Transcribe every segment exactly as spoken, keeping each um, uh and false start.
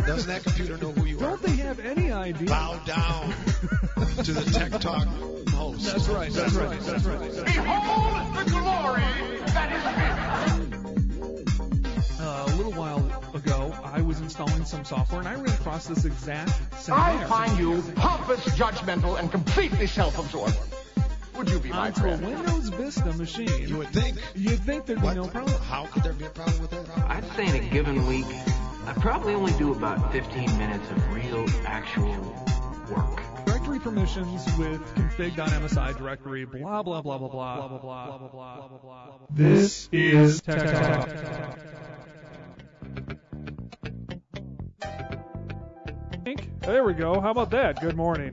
Doesn't that computer know who you Don't are? Don't they have any idea? Bow down to the Tech Talk host. That's right. That's right. That's right. That's right. Behold the glory that is me. Uh, a little while ago, I was installing some software, and I ran across this exact same I error. find you pompous, judgmental, and completely self-absorbed. Would you be my Onto a friend? Windows Vista machine. You would think. You'd think there'd be What? no problem. How could there be a problem with that? I'd say in a given week, I probably only do about fifteen minutes of real, actual work. Directory permissions with config.msi directory, blah, blah, blah, blah, blah, blah, blah, blah, blah, blah, blah, blah. This is Tech Talk. There we go. How about that? Good morning.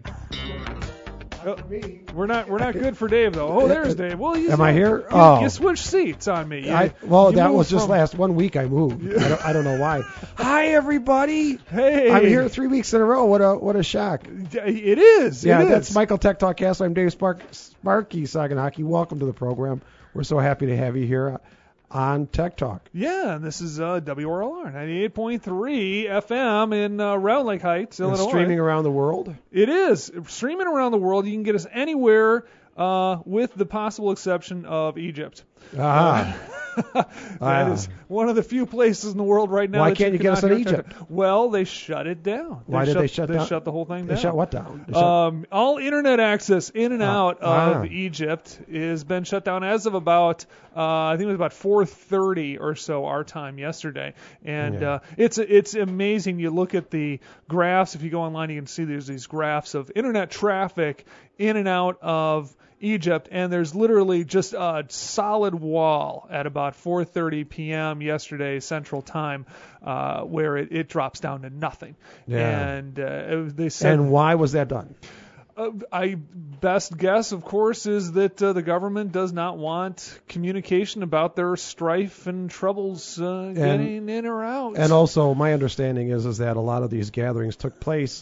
Oh, we're not we're not good for Dave though. Oh, there's Dave. Well, you Am I here? You, Oh. you switched seats on me. You, I, well, you that moved was just from- last one week I moved. I, don't, I don't know why. Hi, everybody. Hey, I'm here three weeks in a row. What a what a shock. It is. Yeah, it that's is. Michael Tech Talk Cast. I'm Dave Spark, Sparky Saganaki. Welcome to the program. We're so happy to have you here on Tech Talk. Yeah, and this is uh, W R L R ninety-eight point three F M in uh, Round Lake Heights, And Illinois. streaming around the world. It is. Streaming around the world. You can get us anywhere uh, with the possible exception of Egypt. Ah. That Ah. is one of the few places in the world right now. Why that can't you get us cannot in hear Egypt? Tech Talk. Well, they shut it down. Why did shut, they shut they down? shut the whole thing They down. shut what down? They shut- Um, all internet access in and Ah. out of Ah. Egypt has been shut down as of about, uh, I think it was about four thirty or so our time yesterday. And Yeah. uh, it's it's amazing. You look at the graphs. If you go online, you can see there's these graphs of internet traffic in and out of Egypt, and there's literally just a solid wall at about four thirty p.m. yesterday Central Time, uh, where it, it drops down to nothing. Yeah. And uh, they said, And why was that done? uh, I best guess, of course, is that uh, the government does not want communication about their strife and troubles uh, getting in or out. And also, my understanding is is that a lot of these gatherings took place,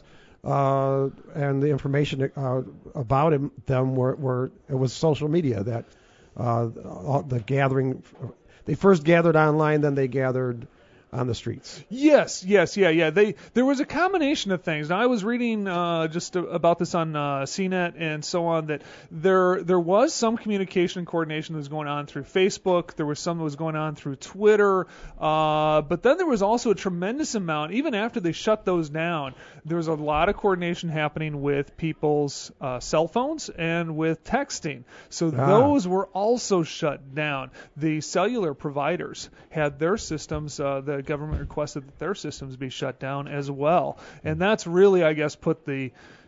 uh, and the information uh, about him, them were, were it was social media that uh, all- the gathering. They first gathered online, then they gathered on the streets. Yes, yes, yeah, yeah. They there was a combination of things. Now I was reading uh, just a, about this on uh, C net and so on, that there there was some communication and coordination that was going on through Facebook. There was some that was going on through Twitter, uh, but then there was also a tremendous amount. Even after they shut those down, there was a lot of coordination happening with people's uh, cell phones and with texting. So Ah. those were also shut down. The cellular providers had their systems. Uh, the government requested that their systems be shut down as well, and that's really, I guess, put the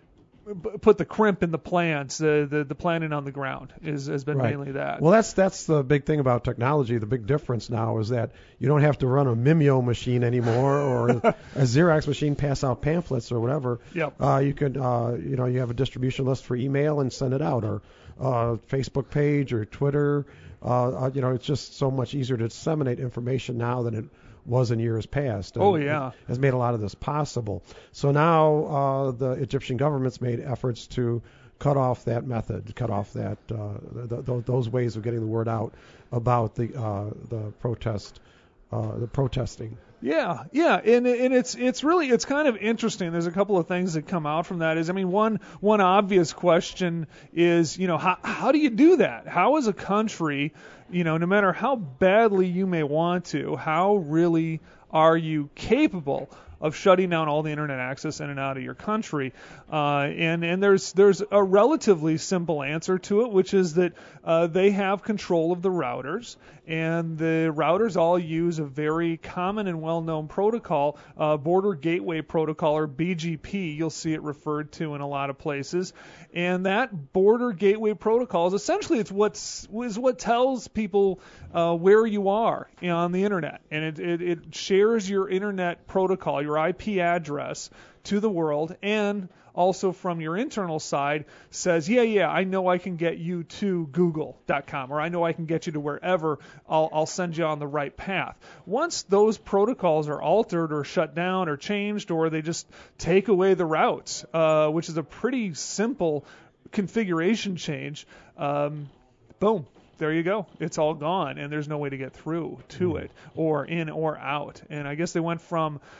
put the crimp in the plans. The the, the planning on the ground is has been Right. mainly that. Well, that's that's the big thing about technology. The big difference now is that you don't have to run a Mimeo machine anymore or a Xerox machine, pass out pamphlets or whatever. Yep. Uh, you could, uh, you know, you have a distribution list for email and send it out, or uh, Facebook page or Twitter. Uh, uh, you know, it's just so much easier to disseminate information now than it was in years past. And Oh, yeah. it has made a lot of this possible. So now uh, the Egyptian government's made efforts to cut off that method, cut off that uh, th- th- those ways of getting the word out about the uh, the protest, uh, the protesting. Yeah, yeah, and and it's it's really it's kind of interesting. There's a couple of things that come out from that. Is I mean, one one obvious question is, you know, how how do you do that? How is a country, you know, no matter how badly you may want to, how really are you capable of shutting down all the internet access in and out of your country? Uh, and and there's there's a relatively simple answer to it, which is that uh, they have control of the routers, and the routers all use a very common and well-known protocol, uh, Border Gateway Protocol, or B G P. You'll see it referred to in a lot of places. And that Border Gateway Protocol is essentially it's what's is what tells people uh, where you are, you know, on the internet, and it, it it shares your internet protocol, your I P address, to the world, and also from your internal side says, yeah, yeah, I know I can get you to google dot com, or I know I can get you to wherever. I'll, I'll send you on the right path. Once those protocols are altered or shut down or changed, or they just take away the routes, uh, which is a pretty simple configuration change, um, boom. There you go. It's all gone, and there's no way to get through to it, or in or out. And I guess they went from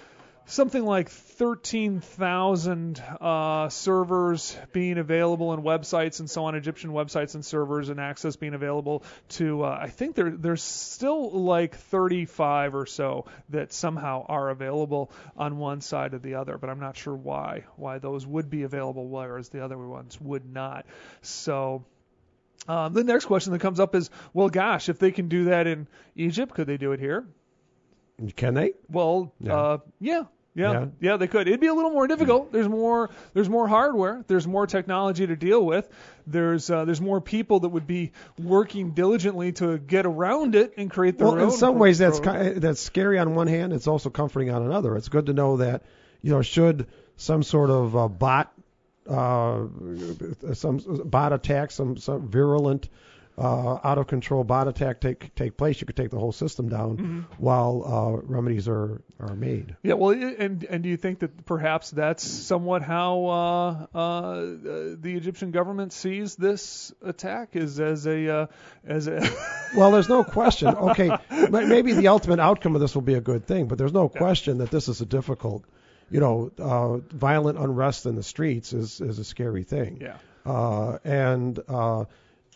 something like thirteen thousand uh, servers being available and websites and so on, Egyptian websites and servers and access being available to, uh, I think there there's still like thirty-five or so that somehow are available on one side or the other, but I'm not sure why, why those would be available whereas the other ones would not. So um, the next question that comes up is, well, gosh, if they can do that in Egypt, could they do it here? Can they? Well, Yeah. uh, yeah. Yeah, Yeah. yeah, they could. It'd be a little more difficult. There's more, there's more hardware. There's more technology to deal with. There's, uh, there's more people that would be working diligently to get around it and create their Well, own. in some ways, that's pro- ki- that's scary on one hand. It's also comforting on another. It's good to know that, you know, should some sort of uh, bot, uh, some bot attack, some some virulent, uh, out of control bot attack take take place, you could take the whole system down Mm-hmm. while uh, remedies are are made. Yeah, well, and and do you think that perhaps that's somewhat how uh, uh, the Egyptian government sees this attack, is as a uh, as a Well, there's no question. Okay, but maybe the ultimate outcome of this will be a good thing, but there's no question that this is a difficult, you know, uh, violent unrest in the streets is is a scary thing. yeah. Uh, and uh,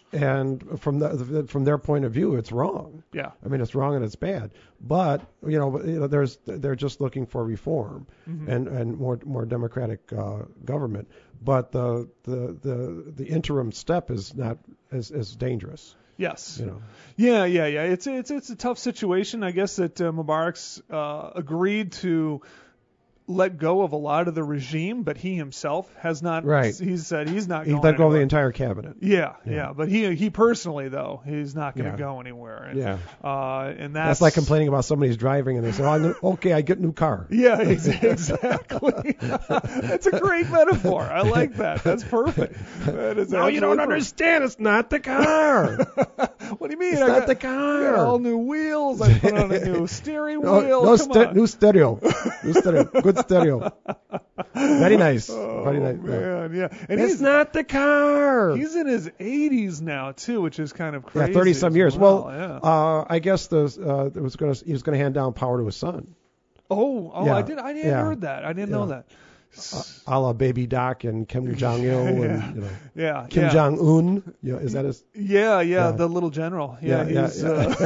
and from the, from their point of view, it's wrong. Yeah. I mean, it's wrong and it's bad. But you know, you know there's they're just looking for reform Mm-hmm. and, and more more democratic uh, government. But the, the the the interim step is not is, is dangerous. Yes. You know. Yeah, yeah, yeah. It's it's it's a tough situation. I guess that uh, Mubarak's uh, agreed to let go of a lot of the regime, but he himself has not. Right. He's said he's not He going let go of the anywhere. entire cabinet. Yeah, yeah, Yeah. but he he personally though he's not going to Yeah. go anywhere. And, Yeah. Uh, and that's, That's like complaining about somebody's driving and they say, oh, I'm gonna, okay, I get a new car. Yeah, ex- exactly. That's a great metaphor. I like that. That's perfect. That is No, you don't absolutely understand. It's not the car. perfect. What do you mean? It's I not got, the I got all car. new wheels. I put on a new steering No, wheel. no Come ste- on. new stereo. New stereo. Good stereo. Very nice. Oh, Very nice. Yeah. man, yeah. And It's he's not the car. he's in his eighties now too, which is kind of crazy. Yeah, thirty some as years. Well, Well, yeah. uh, I guess the uh, it was going to he was going to hand down power to his son, oh, oh, yeah, I did. I didn't yeah, heard that. I didn't know yeah. that. a la Baby Doc and Kim Jong Il Yeah. and you know Yeah, Kim yeah. Jong Un. You know, is that his? Yeah, yeah, Yeah. the little general. Yeah, Yeah, yeah, he's. yeah.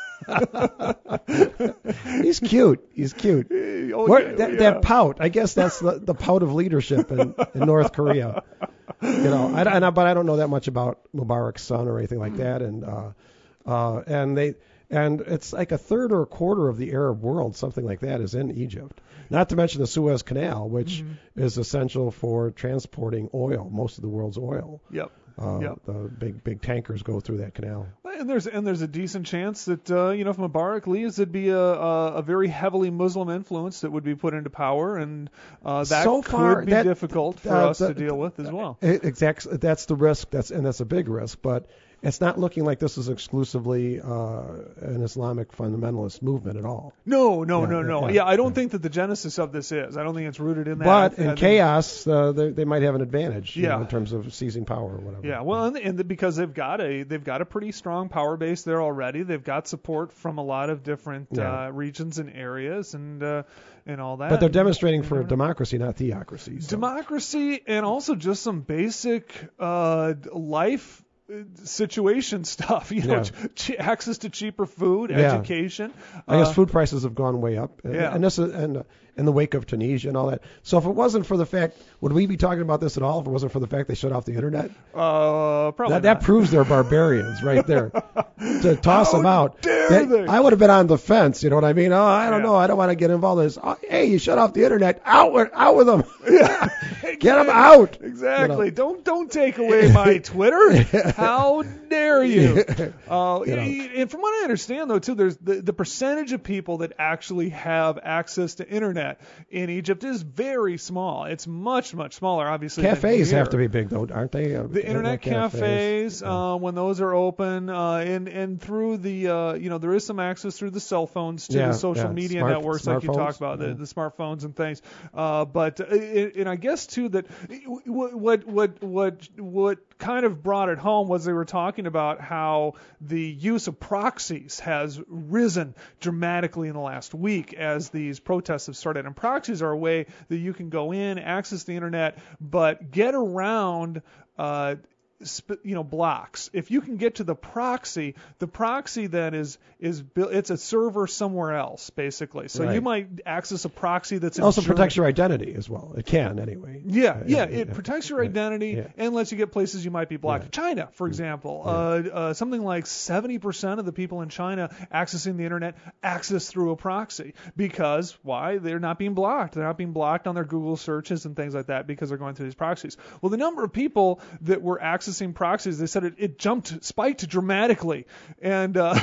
Uh, He's cute. He's cute. oh, Where, yeah, that, yeah. that pout, I guess that's the, the pout of leadership in, in North Korea. You know, I, and I, but I don't know that much about Mubarak's son or anything like that. And uh, uh, and they and it's like a third or a quarter of the Arab world, something like that, is in Egypt. Not to mention the Suez Canal, which Mm-hmm. is essential for transporting oil, most of the world's oil. Yep. Uh, Yep. The big big tankers go through that canal. And there's and there's a decent chance that uh, you know if Mubarak leaves, it'd be a, a, a very heavily Muslim influence that would be put into power, and uh, that So could far, be that- difficult for uh, us the- to deal with as well. Exactly, that's the risk. That's and that's a big risk, but it's not looking like this is exclusively uh, an Islamic fundamentalist movement at all. No, no, Yeah, no, yeah, no. yeah, Yeah, I don't yeah. think that the genesis of this is. I don't think it's rooted in that. But I in think- chaos, uh, they, they might have an advantage, you Yeah. know, in terms of seizing power or whatever. Yeah, well, and, and the, because they've got a they've got a pretty strong power base there already. They've got support from a lot of different Yeah. uh, regions and areas, and uh, and all that. But they're demonstrating You for never know. democracy, not theocracy. So. democracy, and also just some basic uh, life uh, situation stuff. You know, Yeah. ch- access to cheaper food, Yeah. education. I guess Uh, food prices have gone way up, and, Yeah. and this is, and uh, in the wake of Tunisia and all that. So if it wasn't for the fact, would we be talking about this at all? If it wasn't for the fact they shut off the internet, Uh, probably that, that not. proves they're barbarians right there. To toss How them out, dare That- they? I would have been on the fence. You know what I mean? Oh, I don't Yeah. know. I don't want to get involved in this. Oh, hey, you shut off the internet. Out with, out with them. Get them out. Exactly. You know. Don't don't take away my Twitter. How dare you? Uh, You know. And from what I understand, though, too, there's the, the percentage of people that actually have access to internet in Egypt is very small. It's much much smaller, obviously. than Cafes here. have to be big, though, aren't they? Uh, The internet cafes, uh, when those are open, uh, and and through the, uh, you know, there is some access through the cell phones to Yeah, the social yeah. media Smart- networks, like you smartphones, talked about, yeah. the, the smartphones and things. Uh, but uh, it, and I guess too that what what what what what kind of brought it home was they were talking about how the use of proxies has risen dramatically in the last week as these protests have started. And proxies are a way that you can go in, access the internet, but get around uh, you know, blocks. If you can get to the proxy, the proxy then is is built. It's a server somewhere else, basically. So right. you might access a proxy that's it also insured. protects your identity as well. It can anyway. Yeah, uh, yeah. yeah It yeah. protects your identity yeah. and lets you get places you might be blocked. Yeah. China, for example, Yeah. uh, uh, something like seventy percent of the people in China accessing the internet access through a proxy because why? They're not being blocked. They're not being blocked on their Google searches and things like that because they're going through these proxies. Well, the number of people that were accessing proxies, they said it, it jumped, spiked dramatically, and uh,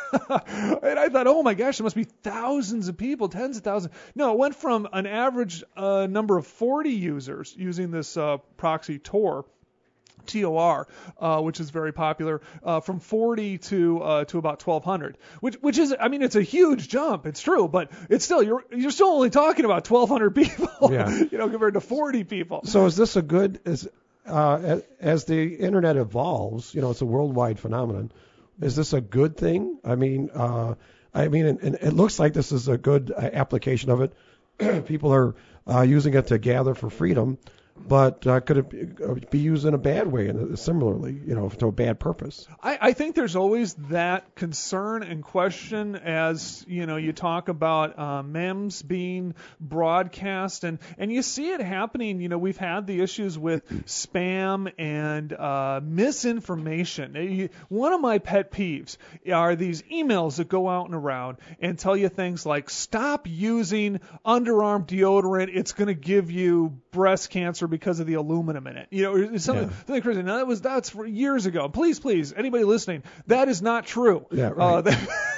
and I thought, oh my gosh, there must be thousands of people, tens of thousands. No, it went from an average uh, number of forty users using this uh, proxy Tor. T O R, uh, which is very popular, uh, from forty to uh, to about twelve hundred, which which is, I mean, it's a huge jump. It's true, but it's still you're you're still only talking about twelve hundred people, yeah. you know, compared to forty people. So is this a good is uh, as, as the internet evolves, you know, it's a worldwide phenomenon. Is this a good thing? I mean, uh, I mean, and, and it looks like this is a good uh, application of it. People are uh, using it to gather for freedom. But uh, could it be, be used in a bad way, and similarly, you know, to a bad purpose? I, I think there's always that concern and question as, you know, you talk about uh, memes being broadcast, and, and you see it happening. You know, we've had the issues with spam and uh, misinformation. One of my pet peeves are these emails that go out and around and tell you things like, stop using underarm deodorant, it's going to give you breast cancer because of the aluminum in it. You know, it's something, yeah. something crazy. Now that was that's for years ago. Please, please, anybody listening, that is not true. Yeah, right. Uh,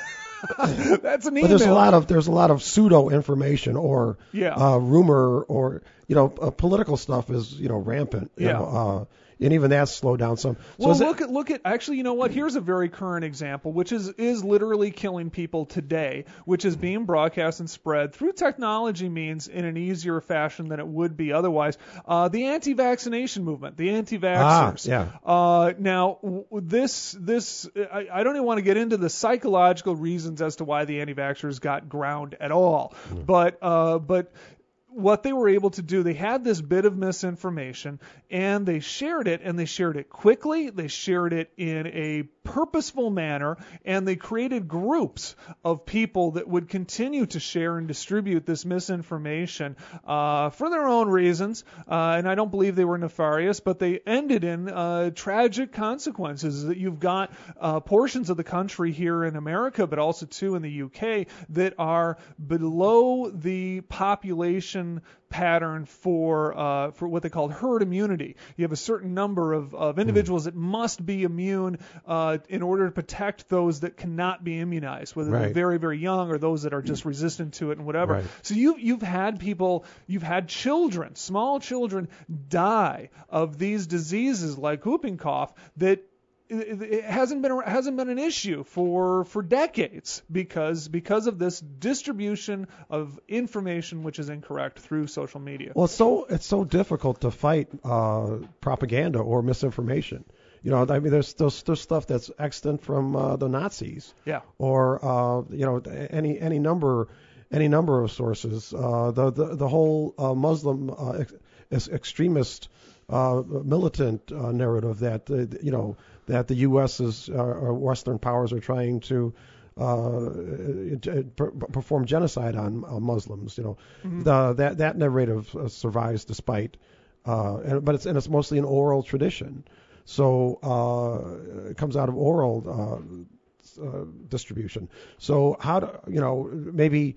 that, that's an email. But there's a lot of there's a lot of pseudo information or yeah. uh, rumor or you know uh, political stuff is you know rampant. You yeah. know, uh, and even that's slowed down some. So well, is look it, at look at actually, you know what? Here's a very current example, which is is literally killing people today, which is being broadcast and spread through technology means in an easier fashion than it would be otherwise. Uh, the anti-vaccination movement, the anti-vaxxers. Ah, yeah. Uh, now, w- this this I, I don't even want to get into the psychological reasons as to why the anti-vaxxers got ground at all, mm. but uh, but. What they were able to do, they had this bit of misinformation and they shared it, and they shared it quickly, they shared it in a purposeful manner, and they created groups of people that would continue to share and distribute this misinformation uh, for their own reasons, uh, and I don't believe they were nefarious, but they ended in uh, tragic consequences. That you've got uh, portions of the country here in America, but also too in the U K, that are below the population pattern for uh, for what they call herd immunity. You have a certain number of, of individuals mm. that must be immune uh, in order to protect those that cannot be immunized, whether right. they're very, very young or those that are just resistant to it and whatever. Right. So you, you've had people, you've had children, small children, die of these diseases like whooping cough that it hasn't been hasn't been an issue for for decades because because of this distribution of information which is incorrect through social media. Well, it's so it's so difficult to fight uh, propaganda or misinformation. You know, I mean, there's there's, there's stuff that's extant from uh, the Nazis. Yeah. Or uh, you know, any any number any number of sources. Uh, the the the whole uh, Muslim uh, ex- extremist uh, militant uh, narrative that uh, you know. that the U S is, uh, or Western powers are trying to uh, per- perform genocide on uh, Muslims. You know, mm-hmm. the, that that narrative uh, survives despite, uh, and, but it's and it's mostly an oral tradition. So uh, it comes out of oral uh, uh, distribution. So how do you know maybe?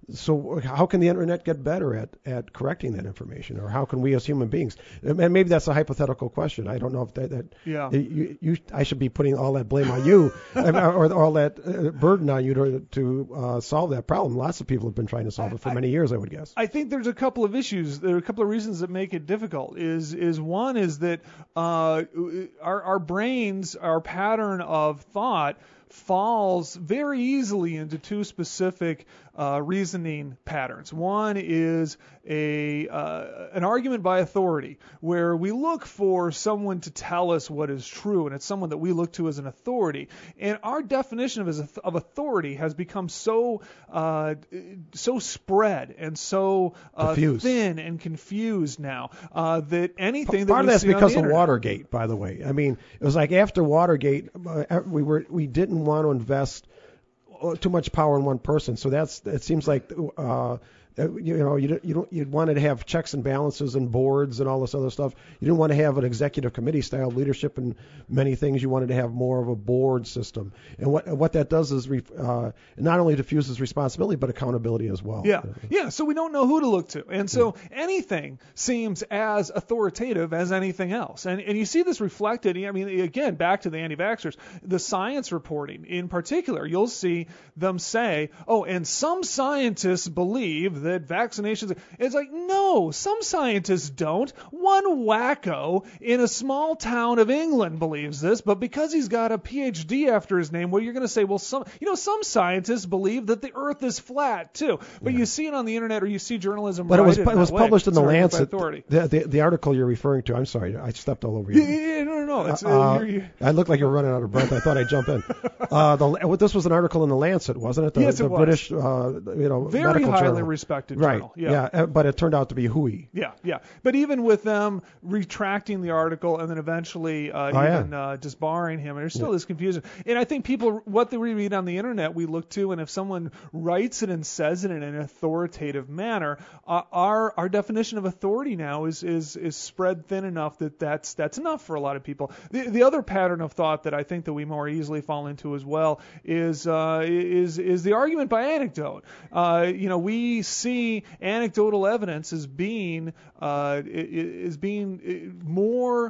So how can the internet get better at, at correcting that information, or how can we as human beings? And maybe that's a hypothetical question. I don't know if that, that yeah. you, you I should be putting all that blame on you, or all that uh, burden on you to to uh, solve that problem. Lots of people have been trying to solve it for I, many years, I would guess. I think there's a couple of issues. There are a couple of reasons that make it difficult. Is is one is that uh, our our brains, our pattern of thought falls very easily into two specific uh, reasoning patterns. One is a uh, an argument by authority, where we look for someone to tell us what is true, and it's someone that we look to as an authority. And our definition of, as, of authority has become so uh, so spread and so uh, thin and confused now uh, that anything that part we of that's see because on the of internet, Watergate, by the way. I mean, it was like after Watergate, uh, we were we didn't want to invest too much power in one person. So that's it seems like uh, you know you don't, you don't you'd wanted to have checks and balances and boards and all this other stuff. You didn't want to have an executive committee style leadership and many things. You wanted to have more of a board system. And what what that does is re, uh, not only diffuses responsibility but accountability as well. Yeah, yeah. So we don't know who to look to, and so yeah. anything seems as authoritative as anything else. And and you see this reflected. I mean, again, back to the anti-vaxxers, the science reporting in particular. You'll see them say, "Oh, and some scientists believe that vaccinations." It's like, no, some scientists don't. One wacko in a small town of England believes this, but because he's got a P H D after his name, well, you're going to say, well, some, you know, some scientists believe that the Earth is flat too. But yeah. you see it on the internet, or you see journalism. But it was it was way. published in it's the Lancet. The, the the article you're referring to. I'm sorry, I stepped all over you. Yeah, yeah, no, no, no. It's, uh, uh, you're, you're... I looked like you were running out of breath. I thought I'd jump in. Uh, the, this was an article in the Lancet, wasn't it? The, yes, it the was. British, uh, you know, very medical highly journal. respected right. journal. Yeah. yeah, but it turned out to be hooey. Yeah, yeah. But even with them retracting the article and then eventually uh, oh, even yeah. uh, disbarring him, there's still yeah. this confusion. And I think people, what they read on the internet, we look to, and if someone writes it and says it in an authoritative manner, uh, our our definition of authority now is is is spread thin enough that that's that's enough for a lot of people. The the other pattern of thought that I think that we more easily fall into as well is uh, is is the argument by anecdote. Uh, you know, we see anecdotal evidence as being uh, is being more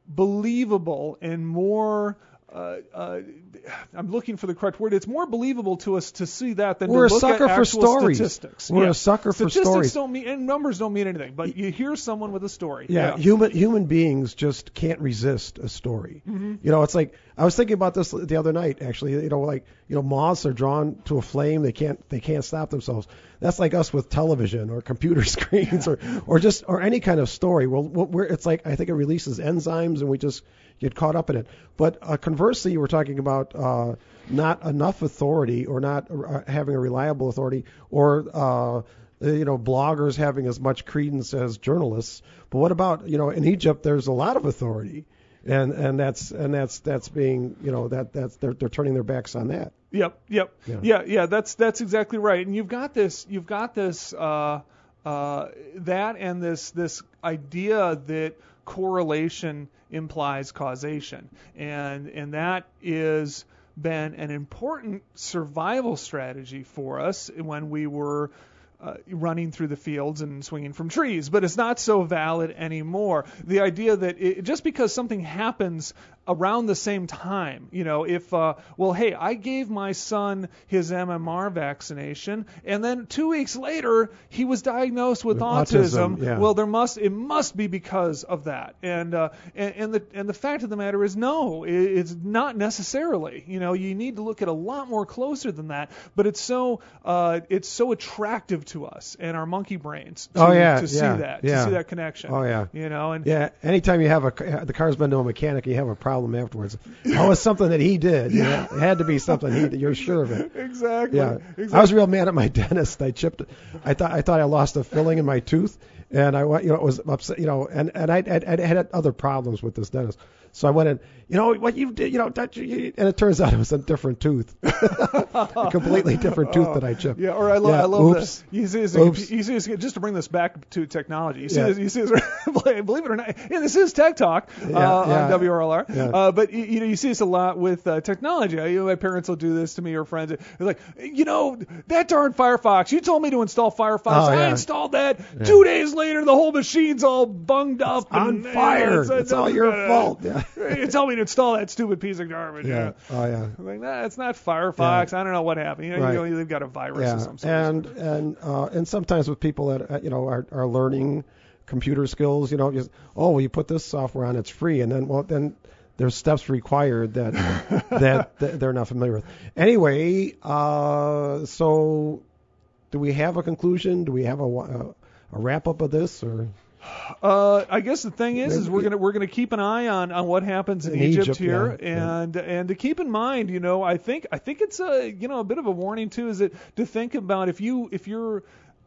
believable and more. Uh, uh, I'm looking for the correct word. It's more believable to us to see that than We're to look a sucker at for actual stories. statistics. We're yeah. a sucker for statistics stories. Don't mean, and numbers don't mean anything. But you hear someone with a story. Yeah, yeah. human human beings just can't resist a story. Mm-hmm. You know, it's like I was thinking about this the other night. Actually, you know, like you know, moths are drawn to a flame. They can't they can't stop themselves. That's like us with television or computer screens or or just or any kind of story. Well, we're, it's like I think it releases enzymes and we just get caught up in it. But uh, conversely, you were talking about uh, not enough authority or not uh, having a reliable authority or uh, you know, bloggers having as much credence as journalists. But what about, you know, in Egypt, there's a lot of authority, and and that's and that's that's being, you know, that that's they're they're turning their backs on that. Yep, yep, yeah, yeah, yeah. That's that's exactly right. And you've got this, you've got this, uh, uh, that and this this idea that correlation implies causation, and and that is been an important survival strategy for us when we were uh, running through the fields and swinging from trees, but it's not so valid anymore. The idea that it, just because something happens around the same time, you know, if, uh, well, hey, I gave my son his M M R vaccination, and then two weeks later he was diagnosed with, with autism. autism yeah. Well, there must it must be because of that, and uh, and, and the and the fact of the matter is, no, it, it's not necessarily. You know, you need to look at a lot more closer than that. But it's so uh, it's so attractive to us and our monkey brains to, oh, yeah, to yeah, see that, yeah. to see that connection. Oh yeah, you know, and yeah. Anytime you have a the car's been to a mechanic, you have a problem afterwards. Oh, it's something that he did. Yeah. You know, it had to be something he did. You're sure of it. Exactly. Yeah. Exactly. I was real mad at my dentist. I chipped. I thought I thought I lost a filling in my tooth, and I went. You know, it was upset. You know, and and I I had other problems with this dentist. So I went in, you know, what you did, you know, that, you, and it turns out it was a different tooth, a completely different tooth oh, that I chipped. Yeah, or I, lo- yeah, I love oops, this. You see this, oops. You see this, just to bring this back to technology. You see yeah. this, you see this, believe it or not, yeah, this is Tech Talk uh, yeah, yeah. on W R L R. Yeah. Uh, but you, you know, you see this a lot with uh, technology. You know, my parents will do this to me or friends. They're like, you know, that darn Firefox. You told me to install Firefox. Oh, yeah. I installed that. Yeah. Two days later, the whole machine's all bunged up. It's on and, fire. You know, it's, it's all your uh, fault. Yeah. You tell me to install that stupid piece of garbage. Yeah. You know? Oh yeah. I'm like, nah, it's not Firefox. Yeah. I don't know what happened. You know, Right. you know, they've got a virus Yeah. or some sort. And and uh, and sometimes with people that uh, you know are, are learning computer skills, you know, just oh, well, you put this software on, it's free, and then well then there's steps required that that, that they're not familiar with. Anyway, uh, so do we have a conclusion? Do we have a, a, a wrap up of this, or? Uh, I guess the thing is, is we're gonna we're gonna keep an eye on, on what happens in, in Egypt, Egypt here, yeah, and yeah. and to keep in mind, you know, I think I think it's a you know a bit of a warning too, is that to think about if you if you're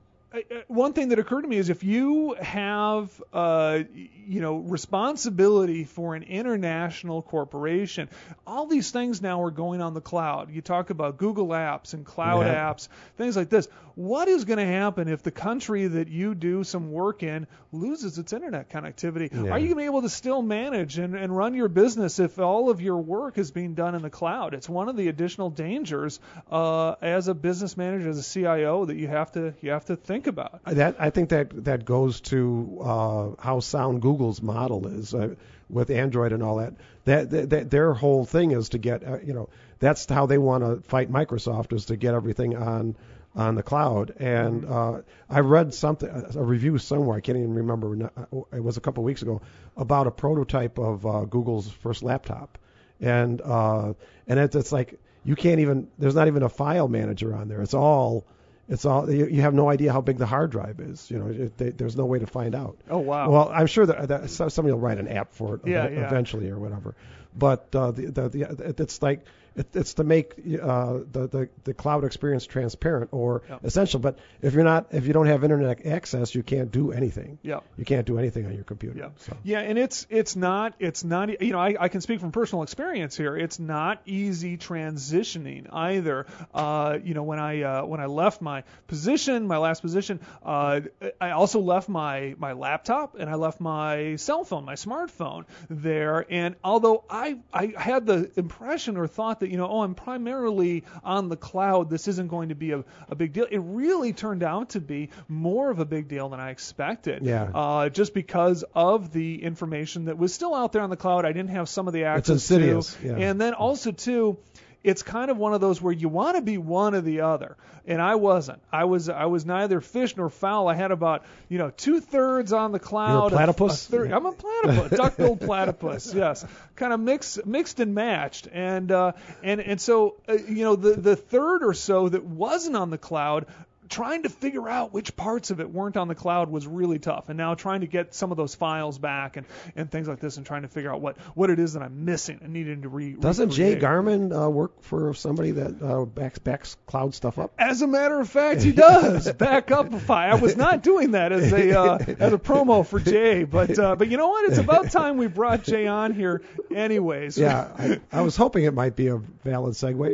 one thing that occurred to me is if you have, uh, you know, responsibility for an international corporation, all these things now are going on the cloud. You talk about Google Apps and cloud yeah. apps, things like this. What is going to happen if the country that you do some work in loses its internet connectivity? Yeah. Are you going to be able to still manage and, and run your business if all of your work is being done in the cloud? It's one of the additional dangers uh, as a business manager, as a C I O, that you have to you have to think about. That I think that that goes to uh, how sound Google's model is uh, with Android and all that. That, that, that their whole thing is to get uh, you know that's how they want to fight Microsoft, is to get everything on on the cloud. And uh, I read something a review somewhere, I can't even remember, it was a couple of weeks ago, about a prototype of uh, Google's first laptop, and uh, and it's, it's like you can't even there's not even a file manager on there. It's all It's all you, you have no idea how big the hard drive is. You know, it, they, there's no way to find out. Oh wow. Well, I'm sure that, that somebody will write an app for it yeah, ev- yeah. eventually or whatever. But uh, the, the, the it's like it, it's to make uh, the, the the cloud experience transparent or Yep. essential. But if you're not if you don't have internet access, you can't do anything. Yeah. You can't do anything on your computer. Yeah. So. Yeah, and it's it's not it's not you know I, I can speak from personal experience here. It's not easy transitioning either. Uh, you know when I uh, when I left my position, my last position, uh, I also left my my laptop and I left my cell phone, my smartphone there. And although I I had the impression or thought that you know oh I'm primarily on the cloud, this isn't going to be a, a big deal. It really turned out to be more of a big deal than I expected. Yeah. Uh, just because of the information that was still out there on the cloud, I didn't have some of the access It's insidious. to. Yeah. And then also too, it's kind of one of those where you want to be one or the other, and I wasn't. I was I was neither fish nor fowl. I had about you know two thirds on the cloud. You're a platypus? A, a third, I'm a platypus, duck-billed platypus. Yes, kind of mixed mixed and matched, and uh, and and so uh, you know the the third or so that wasn't on the cloud, trying to figure out which parts of it weren't on the cloud was really tough. And now trying to get some of those files back and, and things like this and trying to figure out what, what it is that I'm missing and needing to re Doesn't Jay recreate. Garman uh, work for somebody that uh, backs, backs cloud stuff up? As a matter of fact, he does. Backupify. I was not doing that as a uh, as a promo for Jay, but uh, but you know what? It's about time we brought Jay on here, anyways. Yeah, I, I was hoping it might be a valid segue.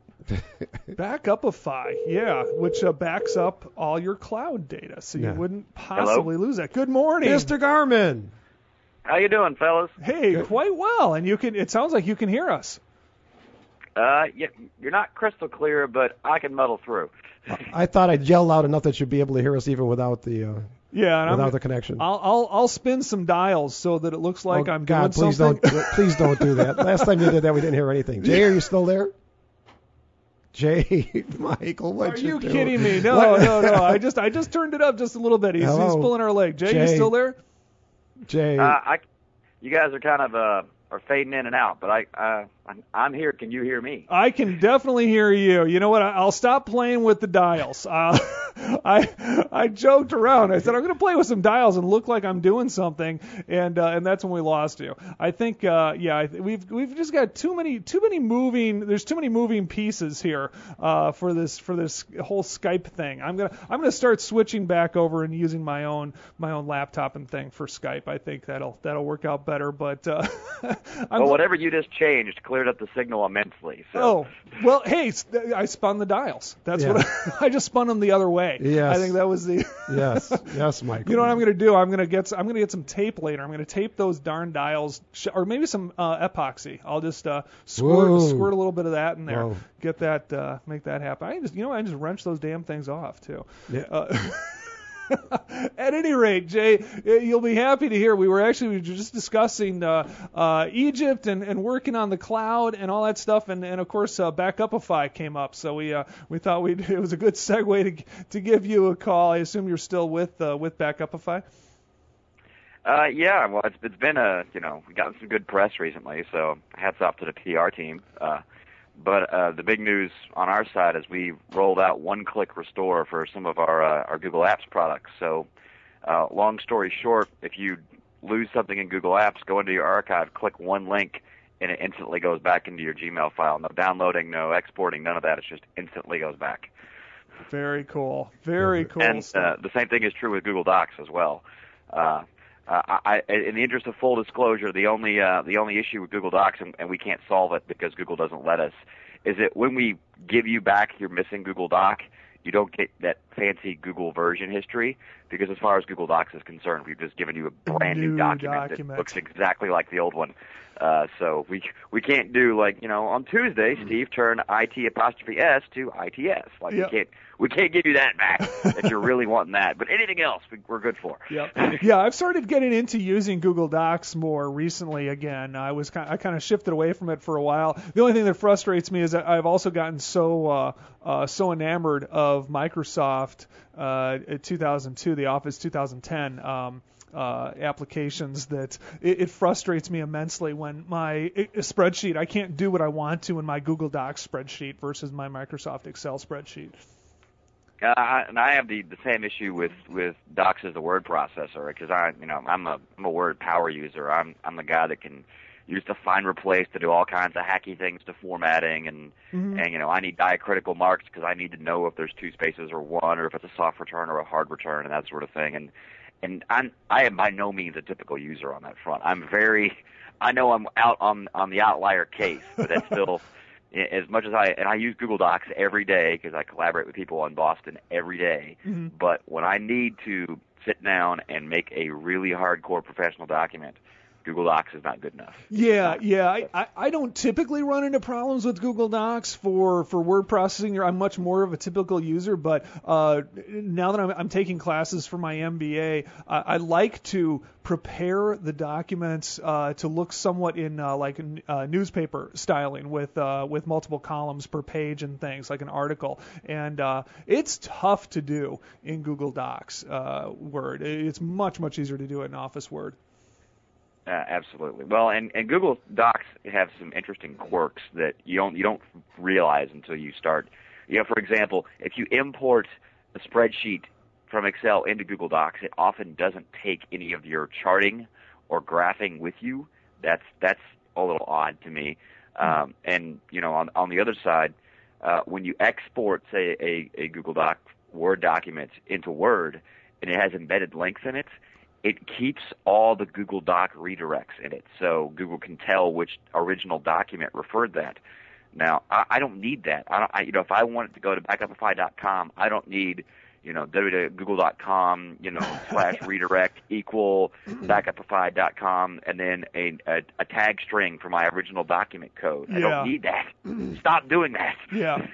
Backupify, yeah, which uh, backs up all your cloud data, so you Yeah. wouldn't possibly lose that. Good morning, Mister Garman. How you doing, fellas? Hey, Good. quite well, and you can. It sounds like you can hear us. Uh, you, you're not crystal clear, but I can muddle through. I thought I'd yell loud enough that you'd be able to hear us even without the uh, Yeah, and without I'm, the connection. I'll, I'll I'll spin some dials so that it looks like oh, I'm God, doing please something. don't please don't do that. Last time you did that, we didn't hear anything. Jay, are you still there? Jay, Michael, what Are you you doing? kidding me? No, What? no, no. I just I just turned it up just a little bit. He's, he's Hello? pulling our leg. Jay, you Jay. still there? Jay, Uh, I, you guys are kind of uh, are fading in and out, but I, uh, I'm, I'm here. Can you hear me? I can definitely hear you. You know what? I- I'll stop playing with the dials. Uh, I I joked around. I said I'm going to play with some dials and look like I'm doing something, and uh, and that's when we lost you. I think uh, yeah, I th- we've we've just got too many too many moving. There's too many moving pieces here uh, for this for this whole Skype thing. I'm gonna I'm gonna start switching back over and using my own my own laptop and thing for Skype. I think that'll that'll work out better. But uh, I'm, Well, whatever you just changed cleared up the signal immensely. So. Oh, well, hey, s- I spun the dials. That's Yeah. what I, I just spun them the other way. Yes. I think that was the. yes, yes, Michael. You know what I'm going to do? I'm going to get s- I'm going to get some tape later. I'm going to tape those darn dials, sh- or maybe some uh, epoxy. I'll just uh, squirt Whoa. squirt a little bit of that in there. Whoa. Get that, uh, make that happen. I can just, you know, I can just wrench those damn things off too. Yeah. Uh, At any rate, Jay, you'll be happy to hear we were actually we were just discussing uh, uh, Egypt and, and working on the cloud and all that stuff, and, and of course uh, Backupify came up, so we uh, we thought we it was a good segue to to give you a call. I assume you're still with uh, with Backupify. Uh, yeah, well, it's, it's been a, you know, we've gotten some good press recently, so hats off to the P R team. Uh, but uh, the big news on our side is we rolled out one-click restore for some of our uh, our Google Apps products. So, uh, long story short, if you lose something in Google Apps, go into your archive, click one link, and it instantly goes back into your Gmail file. No downloading, no exporting, none of that. It just instantly goes back. Very cool. Very cool. And uh, the same thing is true with Google Docs as well. Uh, uh, I, in the interest of full disclosure, the only uh, the only issue with Google Docs, and, and we can't solve it because Google doesn't let us, is that when we give you back your missing Google Doc, you don't get that fancy Google version history, because as far as Google Docs is concerned, we've just given you a brand new, new document, document that looks exactly like the old one. Uh, so we we can't do, like, you know, on Tuesday, Steve turned I T apostrophe S to I T S. Like, yep. we can't we can't give you that back if you're really wanting that. But anything else, we, we're good for. Yep. Yeah, I've started getting into using Google Docs more recently again. I was kind of, I kind of shifted away from it for a while. The only thing that frustrates me is that I've also gotten so uh, uh, so enamored of Microsoft uh, two thousand two, the Office two thousand ten. Um, Uh, applications that it, it frustrates me immensely when my it, a spreadsheet, I can't do what I want to in my Google Docs spreadsheet versus my Microsoft Excel spreadsheet. Uh, I, and I have the, the same issue with, with Docs as a word processor, because I you know I'm a I'm a word power user. I'm I'm the guy that can use the find replace to do all kinds of hacky things to formatting, and Mm-hmm. and you know I need diacritical marks because I need to know if there's two spaces or one, or if it's a soft return or a hard return, and that sort of thing. And And I'm, I am by no means a typical user on that front. I'm very, I know I'm out on on the outlier case, but that's still, as much as I, and I use Google Docs every day because I collaborate with people in Boston every day. Mm-hmm. But when I need to sit down and make a really hardcore professional document, Google Docs is not good enough. Yeah, yeah. I, I, I don't typically run into problems with Google Docs for, for word processing. I'm much more of a typical user, but uh, now that I'm, I'm taking classes for my M B A, uh, I like to prepare the documents uh, to look somewhat in uh, like uh, newspaper styling with uh, with multiple columns per page and things, like an article. And uh, it's tough to do in Google Docs uh, Word. It's much, much easier to do it in Office Word. Uh, absolutely. Well, and, and Google Docs have some interesting quirks that you don't you don't realize until you start. You know, for example, if you import a spreadsheet from Excel into Google Docs, it often doesn't take any of your charting or graphing with you. That's that's a little odd to me. Um, and you know, on on the other side, uh, when you export, say, a, a Google Doc Word document into Word, and it has embedded links in it, it keeps all the Google Doc redirects in it, so Google can tell which original document referred that. Now, I, I don't need that. I don't, I, you know, if I wanted to go to backupify dot com, I don't need, you know, w w w dot google dot com, you know, slash redirect equal backupify dot com, and then a, a, a tag string for my original document code. I Yeah. don't need that. Stop doing that. Yeah.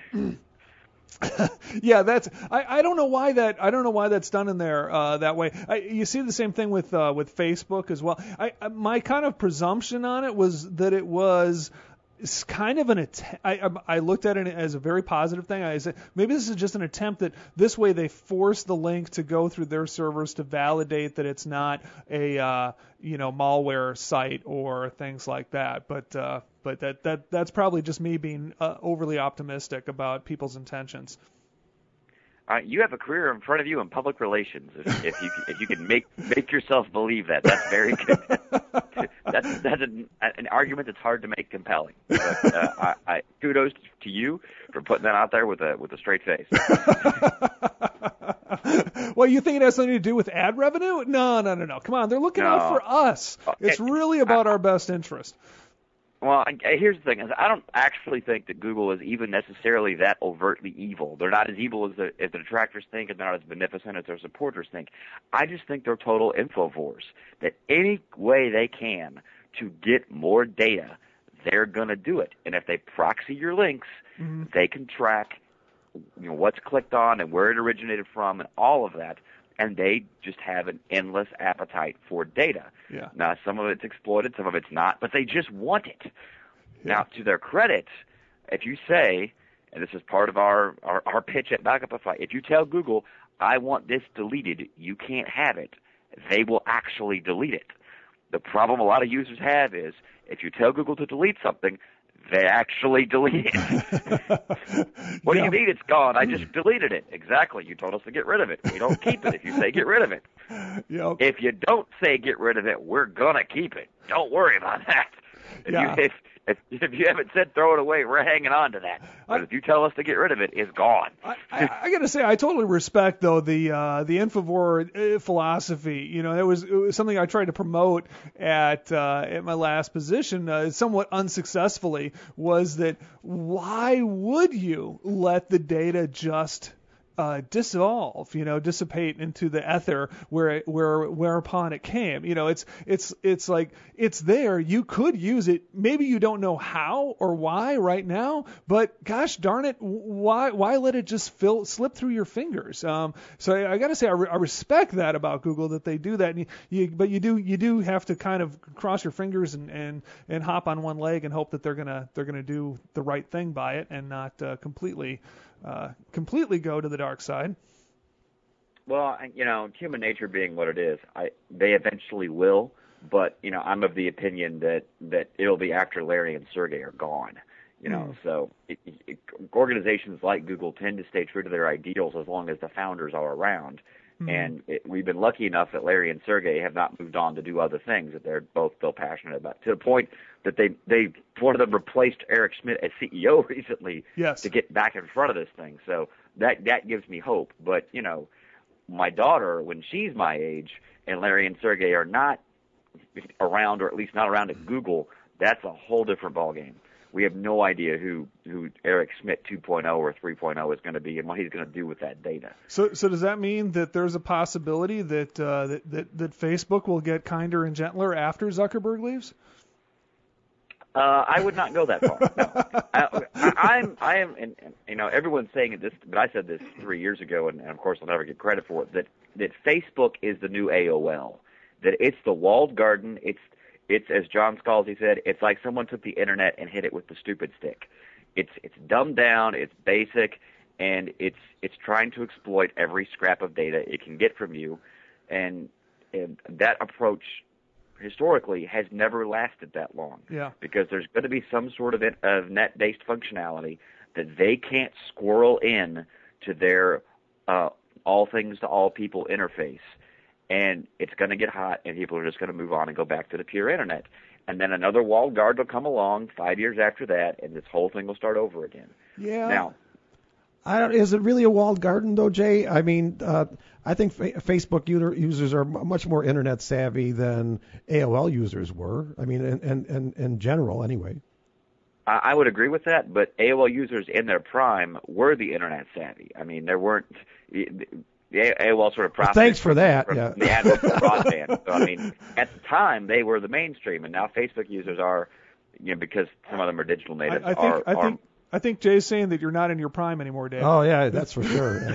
Yeah, that's. I, I don't know why that. I don't know why that's done in there uh, that way. I, you see the same thing with uh, with Facebook as well. I, I my kind of presumption on it was that it was it's kind of an attempt. I, I looked at it as a very positive thing. I said maybe this is just an attempt that this way they force the link to go through their servers to validate that it's not a uh, you know malware site or things like that. But uh, but that that that's probably just me being uh, overly optimistic about people's intentions. Uh, you have a career in front of you in public relations. If, if you if you can make make yourself believe that, that's very good. that's that's an, an argument that's hard to make compelling. But, uh, I, I, kudos to you for putting that out there with a with a straight face. Well, you think it has something to do with ad revenue? No, no, no, no. Come on, they're looking No. out for us. It's Okay. really about our best interest. Well, I, I- here's the thing: is I don't actually think that Google is even necessarily that overtly evil. They're not as evil as the, as the detractors think, and they're not as beneficent as their supporters think. I just think they're total infovores. That any way they can to get more data, they're going to do it. And if they proxy your links, Mm-hmm. they can track, you know, what's clicked on and where it originated from, and all of that. And they just have an endless appetite for data. Yeah. Now, some of it's exploited, some of it's not, but they just want it. Now, to their credit, if you say, and this is part of our, our, our pitch at Backupify, if you tell Google, I want this deleted, you can't have it, they will actually delete it. The problem a lot of users have is if you tell Google to delete something, they actually delete it. What Yeah. do you mean it's gone? I just deleted it. Exactly. You told us to get rid of it. We don't keep it if you say get rid of it. Yep. If you don't say get rid of it, we're going to keep it. Don't worry about that. If, Yeah. you, if, if, if you haven't said throw it away, we're hanging on to that. But I- if you tell us to get rid of it, it's gone. I, I, I got to say, I totally respect though the uh, the Infovore uh, philosophy. You know, it was, it was something I tried to promote at uh, at my last position, uh, somewhat unsuccessfully. Was that why would you let the data just uh, dissolve, you know, dissipate into the ether where it, where whereupon it came. You know, it's it's it's like it's there. You could use it. Maybe you don't know how or why right now, but gosh darn it, why why let it just fill slip through your fingers? Um, so I, I got to say I, re- I respect that about Google that they do that. And you, you, but you do you do have to kind of cross your fingers and, and, and hop on one leg and hope that they're gonna they're gonna do the right thing by it and not uh, completely. Uh, completely go to the dark side. Well, you know, human nature being what it is, I they eventually will. But you know, I'm of the opinion that that it'll be after Larry and Sergey are gone. You know, mm. so it, it, organizations like Google tend to stay true to their ideals as long as the founders are around. Mm. And it, we've been lucky enough that Larry and Sergey have not moved on to do other things that they're both still passionate about. To the point that they they one of them replaced Eric Schmidt as C E O recently yes. to get back in front of this thing. So that that gives me hope. But you know, my daughter, when she's my age, and Larry and Sergey are not around, or at least not around at Google, that's a whole different ballgame. We have no idea who, who Eric Schmidt two point oh or three point oh is going to be and what he's going to do with that data. So, so does that mean that there's a possibility that uh, that, that that Facebook will get kinder and gentler after Zuckerberg leaves? Uh, I would not go that far. No. I, I, I'm, I am, and, and you know, everyone's saying this, but I said this three years ago, and, and of course I'll never get credit for it. That that Facebook is the new A O L. That it's the walled garden. It's it's as John Scalzi said. It's like someone took the internet and hit it with the stupid stick. It's it's dumbed down. It's basic, and it's it's trying to exploit every scrap of data it can get from you, and and that approach historically has never lasted that long. Yeah. Because there's going to be some sort of, of net-based functionality that they can't squirrel in to their uh, all things to all people interface. And it's going to get hot, and people are just going to move on and go back to the pure internet. And then another walled garden will come along five years after that, and this whole thing will start over again. Yeah. Now, I don't, is it really a walled garden, though, Jay? I mean, uh, I think fa- Facebook user, users are m- much more internet savvy than A O L users were. I mean, in, in, in, in general, anyway. I, I would agree with that, but A O L users in their prime were the internet savvy. I mean, there weren't the A O L sort of profited. Well, thanks for that. From yeah. the advent of broadband. So I mean, at the time they were the mainstream, and now Facebook users are, you know, because some of them are digital natives. I, I think are, I are, think I think Jay's saying that you're not in your prime anymore, Dave. Oh yeah, that's for sure.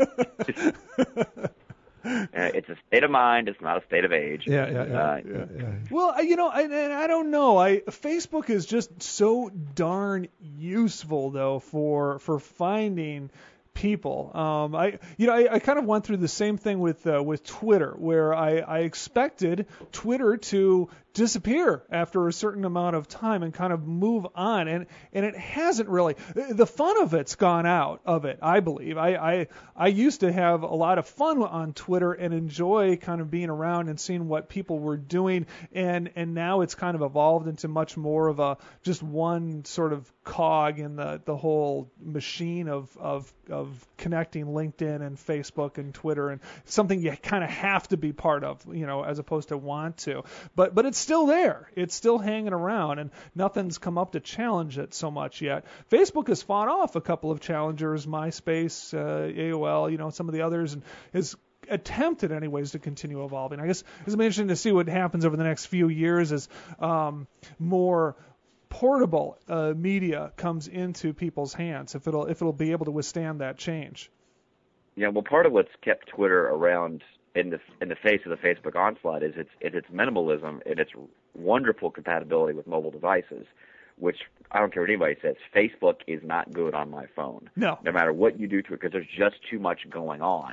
Uh, it's a state of mind. It's not a state of age. Yeah, yeah, yeah. Uh, yeah, yeah. Well, I- you know, I, and I don't know. I Facebook is just so darn useful though for for finding people. Um, I, you know, I, I kind of went through the same thing with uh, with Twitter, where I, I expected Twitter to disappear after a certain amount of time and kind of move on, and and it hasn't really. The fun of it's gone out of it, I believe. I I, I used to have a lot of fun on Twitter and enjoy kind of being around and seeing what people were doing, and and now it's kind of evolved into much more of a just one sort of cog in the the whole machine of of of connecting LinkedIn and Facebook and Twitter, and something you kind of have to be part of, you know, as opposed to want to. But but it's still there. It's still hanging around, and nothing's come up to challenge it so much yet. Facebook has fought off a couple of challengers, MySpace, uh, A O L, you know, some of the others, and is attempted anyways to continue evolving. I guess it's interesting to see what happens over the next few years as um, more portable uh, media comes into people's hands, if it'll if it'll be able to withstand that change. Yeah, well, part of what's kept Twitter around in the in the face of the Facebook onslaught is its is its minimalism and its wonderful compatibility with mobile devices, which I don't care what anybody says, Facebook is not good on my phone. No. No matter what you do to it, because there's just too much going on.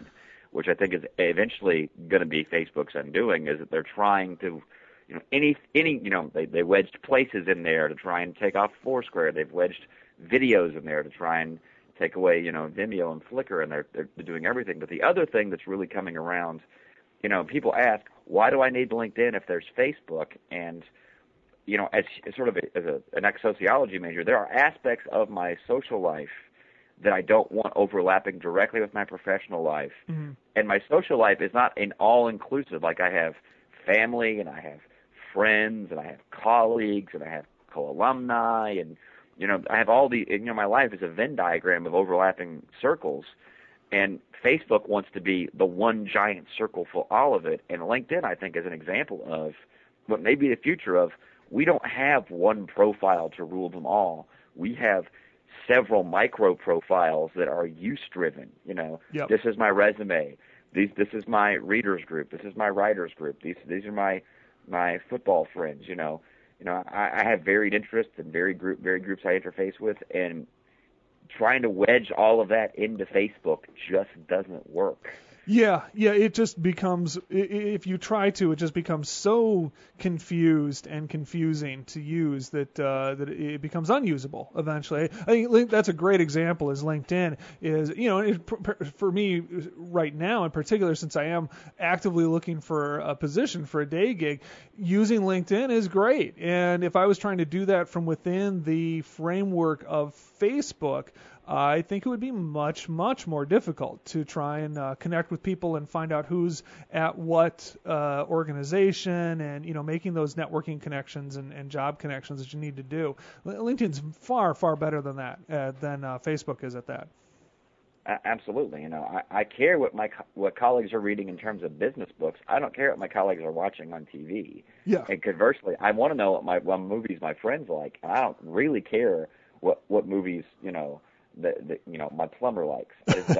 which I think is eventually going to be Facebook's undoing, is that they're trying to, you know, any any you know they they wedged places in there to try and take off Foursquare. They've wedged videos in there to try and take away, you know, Vimeo and Flickr, and they're they're doing everything. But the other thing that's really coming around, you know, people ask, why do I need LinkedIn if there's Facebook? And you know, as, as sort of a, as a, an ex-sociology major, there are aspects of my social life that I don't want overlapping directly with my professional life. Mm-hmm. And my social life is not an all-inclusive. Like I have family, and I have friends, and I have colleagues, and I have co-alumni, and, you know, I have all the, you know, my life is a Venn diagram of overlapping circles. And Facebook wants to be the one giant circle for all of it. And LinkedIn, I think, is an example of what may be the future of, we don't have one profile to rule them all. We have several micro profiles that are use-driven. You know, yep. This is my resume. These, this is my readers group. This is my writers group. These, these are my my football friends. You know, you know, I, I have varied interests and varied group, varied groups I interface with, and trying to wedge all of that into Facebook just doesn't work. Yeah, yeah, it just becomes, if you try to, it just becomes so confused and confusing to use that uh, that it becomes unusable eventually. I think that's a great example is LinkedIn is, you know, it, for me right now in particular, since I am actively looking for a position for a day gig, using LinkedIn is great. And if I was trying to do that from within the framework of Facebook, I think it would be much, much more difficult to try and uh, connect with people and find out who's at what uh, organization and, you know, making those networking connections and, and job connections that you need to do. LinkedIn's far, far better than that, uh, than uh, Facebook is at that. Absolutely. You know, I, I care what my what colleagues are reading in terms of business books. I don't care what my colleagues are watching on T V. Yeah. And conversely, I want to know what my what movies my friends like. I don't really care what what movies, you know, that, that you know my plumber likes. I just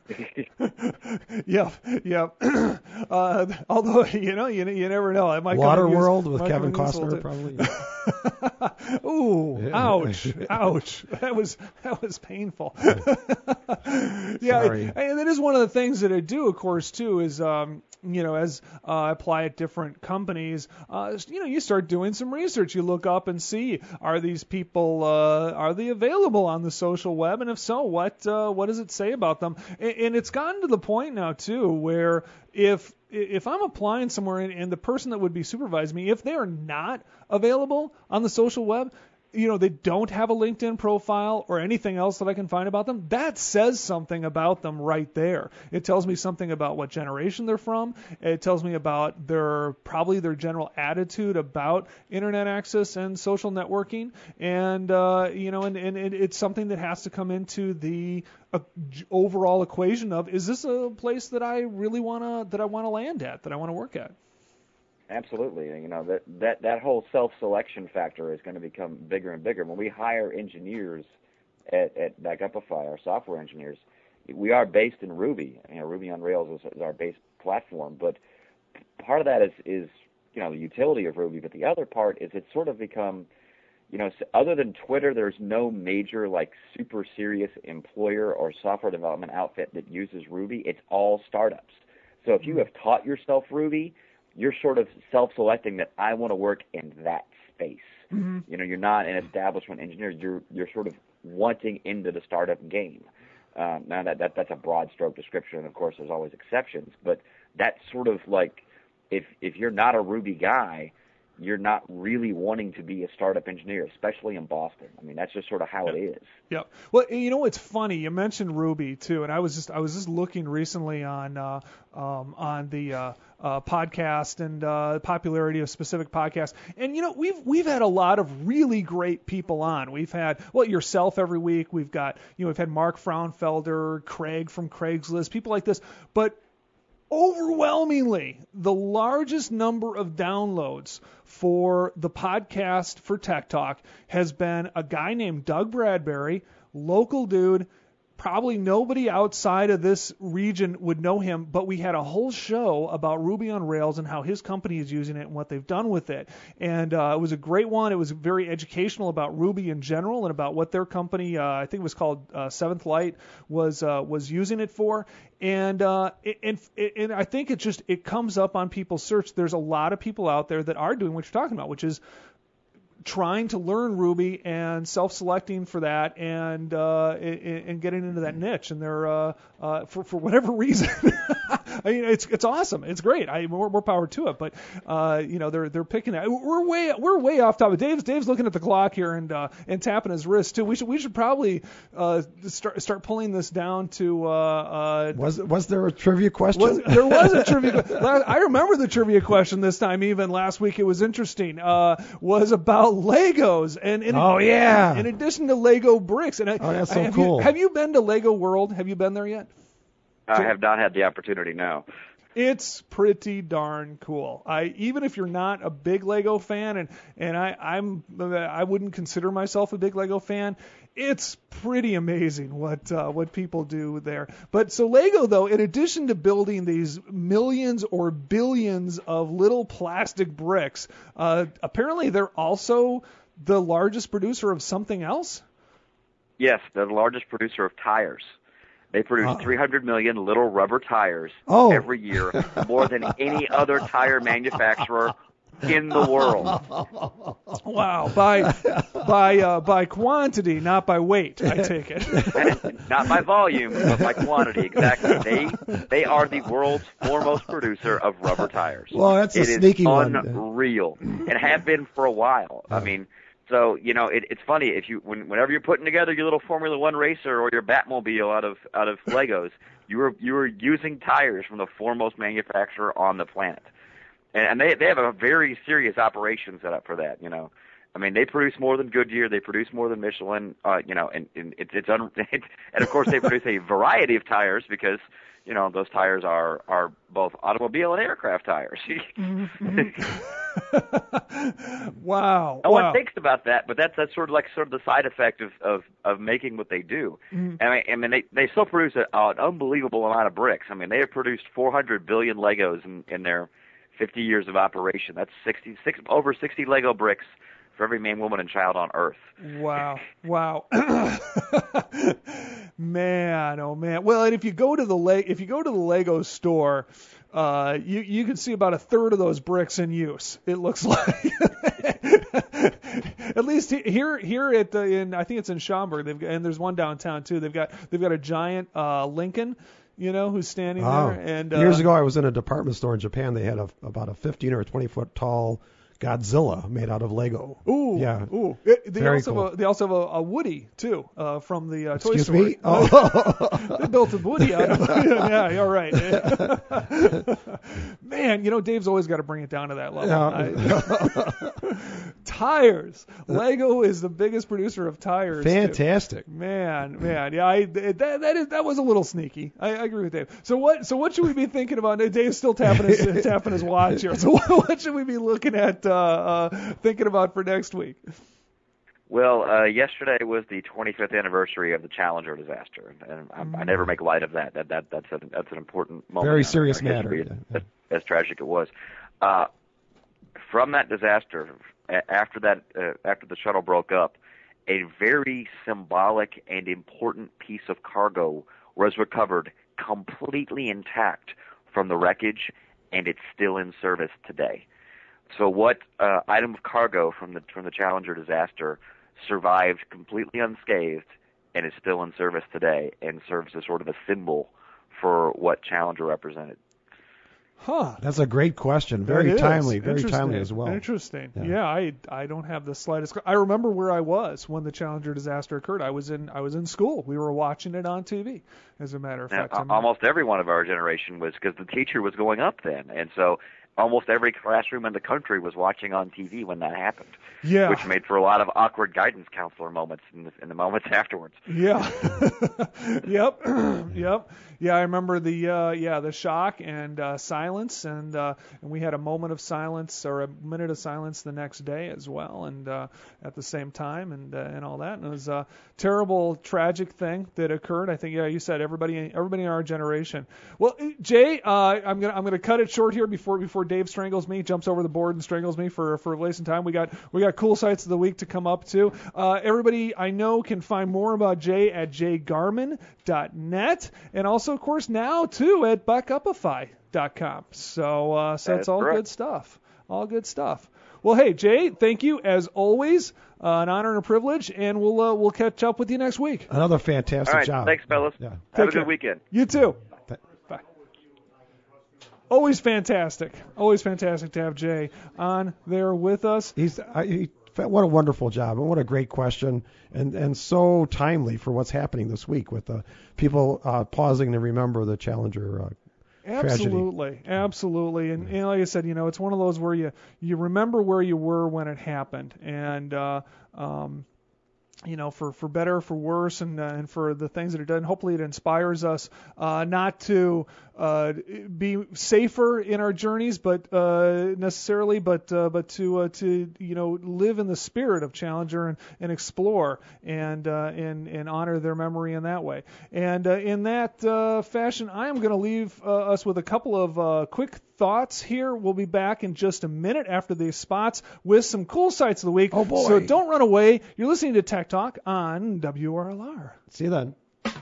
don't. yeah, yeah. uh, although you know, you you never know. It might Waterworld with Kevin Costner probably. Ooh, yeah. ouch, ouch. That was that was painful. yeah, Sorry. and that is one of the things that I do, of course, too, is um, you know, as uh, I apply at different companies, uh, you know, you start doing some research. You look up and see, are these people, uh, are they available on the social web? And if so, what uh, what does it say about them? And, and it's gotten to the point now, too, where if if I'm applying somewhere and, and the person that would be supervising me, if they are not available on the social web, you know, they don't have a LinkedIn profile or anything else that I can find about them, that says something about them right there. It tells me something about what generation they're from. It tells me about their, probably their general attitude about internet access and social networking. And, uh, you know, and, and it's something that has to come into the uh, overall equation of, is this a place that I really want to, that I want to land at, that I want to work at? Absolutely. You know, that, that, that whole self-selection factor is going to become bigger and bigger. When we hire engineers at, at Backupify, our software engineers, we are based in Ruby. You know, Ruby on Rails is, is our base platform. But part of that is, is, you know, the utility of Ruby. But the other part is it's sort of become, you know, other than Twitter, there's no major, like, super serious employer or software development outfit that uses Ruby. It's all startups. So if you have taught yourself Ruby, you're sort of self-selecting that I want to work in that space. Mm-hmm. You know, you're not an establishment engineer. You're you're sort of wanting into the startup game. Um, now that, that that's a broad stroke description. Of course, there's always exceptions, but that's sort of like if if you're not a Ruby guy, you're not really wanting to be a startup engineer, especially in Boston. I mean, that's just sort of how yeah. it is. Yeah. Well, you know, it's funny. You mentioned Ruby too, and I was just I was just looking recently on uh, um, on the uh, uh, podcast and uh, popularity of specific podcasts, and you know, we've we've had a lot of really great people on. We've had well yourself every week. We've got you know we've had Mark Fraunfelder, Craig from Craigslist, people like this, but overwhelmingly, the largest number of downloads for the podcast for Tech Talk has been a guy named Doug Bradbury, local dude, probably nobody outside of this region would know him, but we had a whole show about Ruby on Rails and how his company is using it and what they've done with it. And uh, it was a great one. It was very educational about Ruby in general and about what their company, uh, I think it was called uh, Seventh Light, was uh, was using it for. And uh, and and I think it just it comes up on people's search. There's a lot of people out there that are doing what you're talking about, which is trying to learn Ruby and self-selecting for that and uh, and, and getting into that niche. And they're uh, uh, for for whatever reason. I mean, it's it's awesome. It's great. I more, more power to it. But uh, you know, they're they're picking that. We're way we're way off topic. Dave's Dave's looking at the clock here and uh, and tapping his wrist too. We should we should probably uh, start start pulling this down to. Uh, uh, was was there a trivia question? Was, there was a trivia. I remember the trivia question this time. Even last week, it was interesting. Uh, was about Legos and in, oh yeah. In addition to Lego bricks. And I, oh, that's so I, have cool. You, have you been to Lego World? Have you been there yet? I have not had the opportunity, no. It's pretty darn cool. I even if you're not a big Lego fan, and and I I'm I wouldn't consider myself a big Lego fan. It's pretty amazing what uh, what people do there. But so Lego though, in addition to building these millions or billions of little plastic bricks, uh, apparently they're also the largest producer of something else. Yes, they're the largest producer of tires. They produce uh, three hundred million little rubber tires oh. every year, more than any other tire manufacturer in the world. Wow, by by uh, by quantity, not by weight, I take it. Not by volume, but by quantity, exactly. They they are the world's foremost producer of rubber tires. Well, that's a it sneaky is one. Unreal, and have been for a while. I mean. So you know, it, it's funny if you, when, whenever you're putting together your little Formula One racer or your Batmobile out of out of Legos, you were you were using tires from the foremost manufacturer on the planet, and, and they they have a very serious operation set up for that. You know, I mean, they produce more than Goodyear, they produce more than Michelin. Uh, you know, and, and it's it's un, and of course they produce a variety of tires because. You know, those tires are, are both automobile and aircraft tires. mm-hmm. Wow. No wow. one thinks about that, but that's that's sort of like sort of the side effect of, of, of making what they do. Mm-hmm. I mean, I mean, they they still produce a, an unbelievable amount of bricks. I mean, they have produced four hundred billion Legos in, in their fifty years of operation. That's sixty six over sixty Lego bricks for every man, woman, and child on Earth. Wow. Wow. Man, oh man. Well, and if you go to the Le- if you go to the Lego store, uh, you you can see about a third of those bricks in use. It looks like. At least here here at the, in I think it's in Schaumburg. They've got, and there's one downtown too. They've got they've got a giant uh, Lincoln, you know, who's standing oh. there. And uh, years ago, I was in a department store in Japan. They had a, about a fifteen or twenty foot tall Godzilla made out of Lego. Ooh, yeah. Ooh. It, they Very also cool. have a, they also have a, a Woody too, uh, from the uh, Toy Excuse Story. me? Oh. They built a Woody out of it. Yeah, you're right. Man, you know, Dave's always got to bring it down to that level. Yeah. I, tires. Lego is the biggest producer of tires. Fantastic. Too. Man, man, yeah, I, that that is that was a little sneaky. I, I agree with Dave. So what so what should we be thinking about? Dave's still tapping his tapping his watch here. So what, what should we be looking at? Uh, uh, thinking about for next week? Well, uh, yesterday was the twenty-fifth anniversary of the Challenger disaster, and I, I never make light of that. That that that's a, that's an important moment. Very serious matter. As, as, as tragic it was. Uh, from that disaster, after that, uh, after the shuttle broke up, a very symbolic and important piece of cargo was recovered completely intact from the wreckage, and it's still in service today. So what uh, item of cargo from the from the Challenger disaster survived completely unscathed and is still in service today and serves as sort of a symbol for what Challenger represented? Huh. That's a great question. Very timely. Very timely as well. Interesting. Yeah. yeah, I I don't have the slightest. I remember where I was when the Challenger disaster occurred. I was in I was in school. We were watching it on T V. As a matter of fact, now, almost every one of our generation was, because the teacher was going up then, and so almost every classroom in the country was watching on T V when that happened. Yeah. Which made for a lot of awkward guidance counselor moments in the, in the moments afterwards. Yeah. Yep. Yep. Yeah, I remember the uh, yeah the shock and uh, silence, and uh, and we had a moment of silence or a minute of silence the next day as well, and uh, at the same time, and uh, and all that. And it was a terrible, tragic thing that occurred. I think yeah, you said everybody everybody in our generation. Well, Jay, uh, I'm gonna I'm gonna cut it short here before before Dave strangles me, jumps over the board and strangles me for for wasting time. We got we got cool sites of the week to come up to. Uh, everybody I know can find more about Jay at jay garmin dot net, and also of course now too at buck upify dot com. So uh, so it's all correct. good stuff. All good stuff. Well, hey Jay, thank you as always. Uh, an honor and a privilege, and we'll uh, we'll catch up with you next week. Another fantastic All right, job. thanks, fellas. Yeah. Have Take a good care. weekend. You too. Th- Bye. Always fantastic. Always fantastic to have Jay on there with us. He's I, he, what a wonderful job, and what a great question, and and so timely for what's happening this week with the people uh, pausing to remember the Challenger uh, Absolutely, tragedy. absolutely, and, and like I said, you know, it's one of those where you you remember where you were when it happened, and uh, um, you know, for, for better, for worse, and uh, and for the things that it done. Hopefully, it inspires us uh, not to uh, be safer in our journeys, but uh, necessarily, but uh, but to uh, to you know live in the spirit of Challenger and, and explore and uh, and and honor their memory in that way. And uh, in that uh, fashion, I am going to leave uh, us with a couple of uh, quick thoughts here. We'll be back in just a minute after these spots with some cool sites of the week. Oh, boy. So don't run away. You're listening to Tech Talk on W R L R. See you then.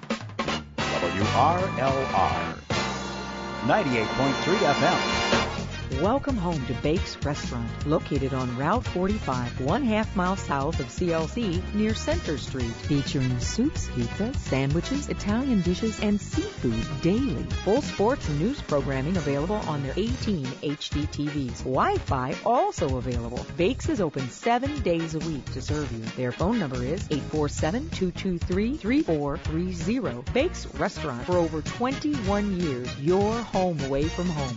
W R L R ninety-eight point three F M. Welcome home to Bake's Restaurant, located on Route forty-five, one half mile south of C L C near Center Street. Featuring soups, pizza, sandwiches, Italian dishes, and seafood daily. Full sports and news programming available on their eighteen H D T Vs. Wi-Fi also available. Bake's is open seven days a week to serve you. Their phone number is eight four seven, two two three, three four three zero. Bake's Restaurant. For over twenty-one years, your home away from home.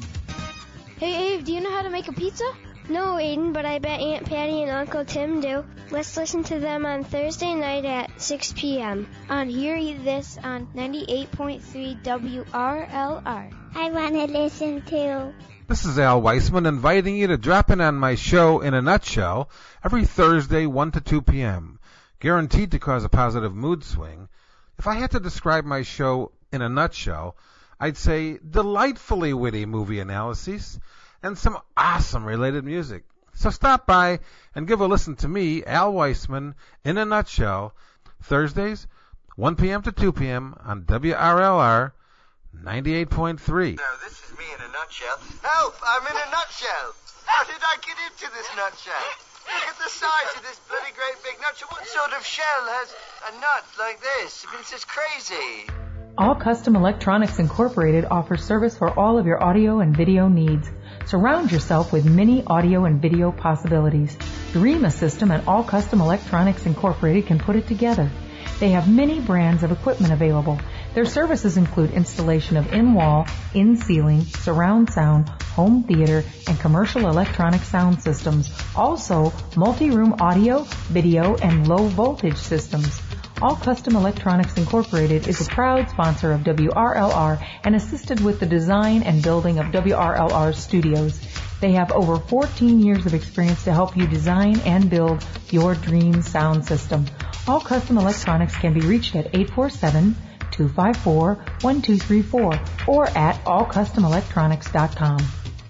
Hey, Abe, do you know how to make a pizza? No, Aiden, but I bet Aunt Patty and Uncle Tim do. Let's listen to them on Thursday night at six p.m. on Hear This on ninety-eight point three W R L R. I want to listen too. This is Al Weissman inviting you to drop in on my show In a Nutshell every Thursday, one to two p.m. Guaranteed to cause a positive mood swing. If I had to describe my show in a nutshell, I'd say delightfully witty movie analyses and some awesome related music. So stop by and give a listen to me, Al Weissman, In a Nutshell, Thursdays, one p.m. to two p.m. on W R L R ninety-eight point three. No, this is me in a nutshell. Help! I'm in a nutshell! How did I get into this nutshell? Look at the size of this bloody great big nutshell. What sort of shell has a nut like this? I mean, it's just crazy. All Custom Electronics Incorporated offers service for all of your audio and video needs. Surround yourself with many audio and video possibilities. Dream a system and All Custom Electronics Incorporated can put it together. They have many brands of equipment available. Their services include installation of in-wall, in-ceiling, surround sound, home theater, and commercial electronic sound systems. Also, multi-room audio, video, and low-voltage systems. All Custom Electronics Incorporated is a proud sponsor of W R L R and assisted with the design and building of W R L R studios. They have over fourteen years of experience to help you design and build your dream sound system. All Custom Electronics can be reached at eight four seven, two five four, one two three four or at all custom electronics dot com.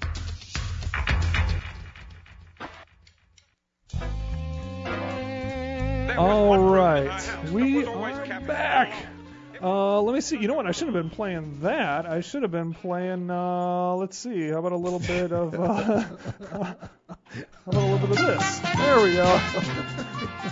All right, we are back. Uh, let me see. You know what? I should have been playing that. I should have been playing. Uh, let's see. How about a little bit of? Uh, how about a little bit of this? There we go.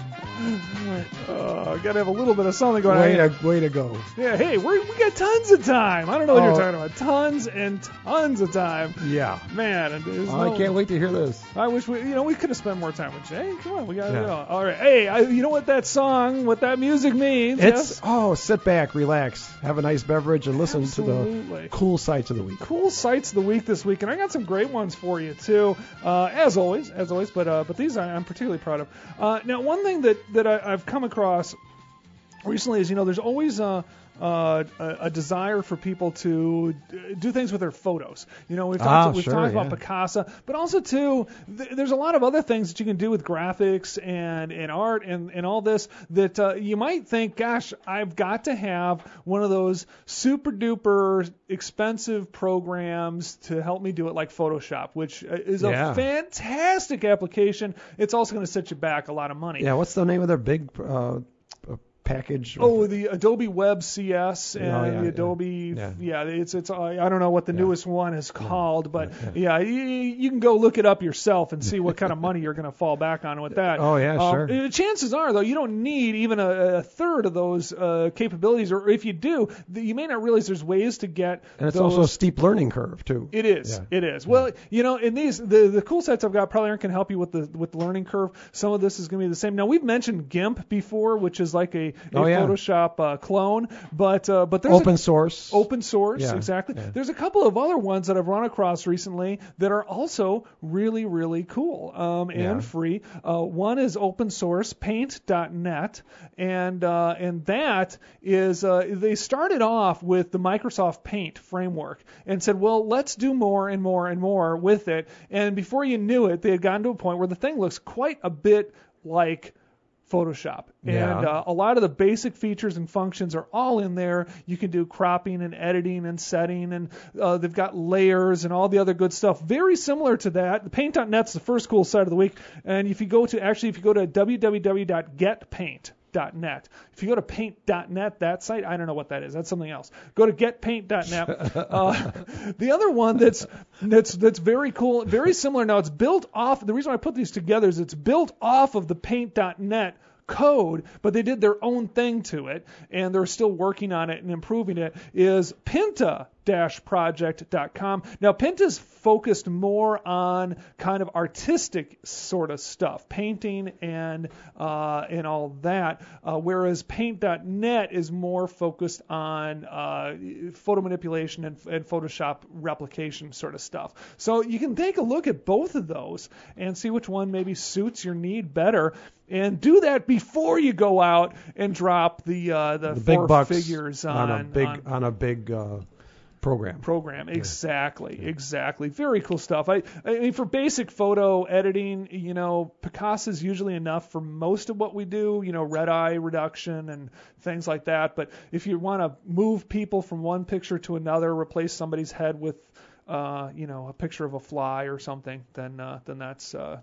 Uh, gotta have a little bit of something going way on. To, way to go. Yeah, hey, we're, we got tons of time. I don't know what Oh. you're talking about. Tons and tons of time. Yeah. Man, and there's Oh, no, I can't wait to hear this. I wish we, you know, we could have spent more time with Jay. Come on, we got to Yeah. go. All right, hey, I, you know what that song, what that music means? It's yes? oh, sit back, relax, have a nice beverage, and listen to Absolutely. the cool sights of the week. Cool sights of the week this week, and I got some great ones for you too, uh, as always, as always. But uh, but these I, I'm particularly proud of. Uh, now, one thing that that I, I've come across recently is, you know, there's always uh, uh, a, a desire for people to d- do things with their photos. You know, we've talked, Ah, we've sure, talked yeah. about Picasa, but also too, th- there's a lot of other things that you can do with graphics and, and art and, and all this that uh, you might think, gosh, I've got to have one of those super duper expensive programs to help me do it, like Photoshop, which uh, is Yeah. a fantastic application. It's also going to set you back a lot of money. Yeah, what's the name of their big uh, package? Oh, the Adobe Web C S and Oh, yeah, the yeah. Adobe, yeah. Yeah. it's it's I I don't know what the newest one is called, but yeah, you, you can go look it up yourself and see what kind of money you're going to fall back on with that. Oh, yeah, Um, sure. uh, chances are, though, you don't need even a, a third of those uh, capabilities, or if you do, th- you may not realize there's ways to get And it's those. also a steep learning curve too. It is. Yeah. It is. Well, you know, in these the the cool sites I've got probably aren't going to help you with the with the learning curve. Some of this is going to be the same. Now, we've mentioned GIMP before, which is like a, a Oh, yeah. Photoshop uh, clone, but uh, but there's Open a, source. Open source, Yeah, exactly. yeah. There's a couple of other ones that I've run across recently that are also really, really cool um, and Yeah. free. Uh, one is open source, paint dot net, and uh, and that is uh, they started off with the Microsoft Paint framework and said, well, let's do more and more and more with it. And before you knew it, they had gotten to a point where the thing looks quite a bit like Photoshop. Yeah. And uh, a lot of the basic features and functions are all in there. You can do cropping and editing and setting, and uh, they've got layers and all the other good stuff. Very similar to that. The paint dot net's the first cool site of the week. And if you go to, actually, if you go to w w w dot get paint dot net. If you go to paint dot net, that site, I don't know what that is. That's something else. Go to get paint dot net. Uh, the other one that's that's that's very cool, very similar. Now it's built off. The reason I put these together is it's built off of the paint dot net code, but they did their own thing to it, and they're still working on it and improving it. Is Pinta project dot com. Now, Pinta's focused more on kind of artistic sort of stuff, painting and uh, and all that, uh, whereas paint dot net is more focused on uh, photo manipulation and, and Photoshop replication sort of stuff. So you can take a look at both of those and see which one maybe suits your need better. And do that before you go out and drop the uh, the, The four big bucks figures on, on a big on on a big uh, program. program. Exactly, exactly. Very cool stuff. I, I mean, for basic photo editing, you know, Picasa is usually enough for most of what we do, you know, red eye reduction and things like that. But if you want to move people from one picture to another, replace somebody's head with, uh, you know, a picture of a fly or something, then uh, then that's uh,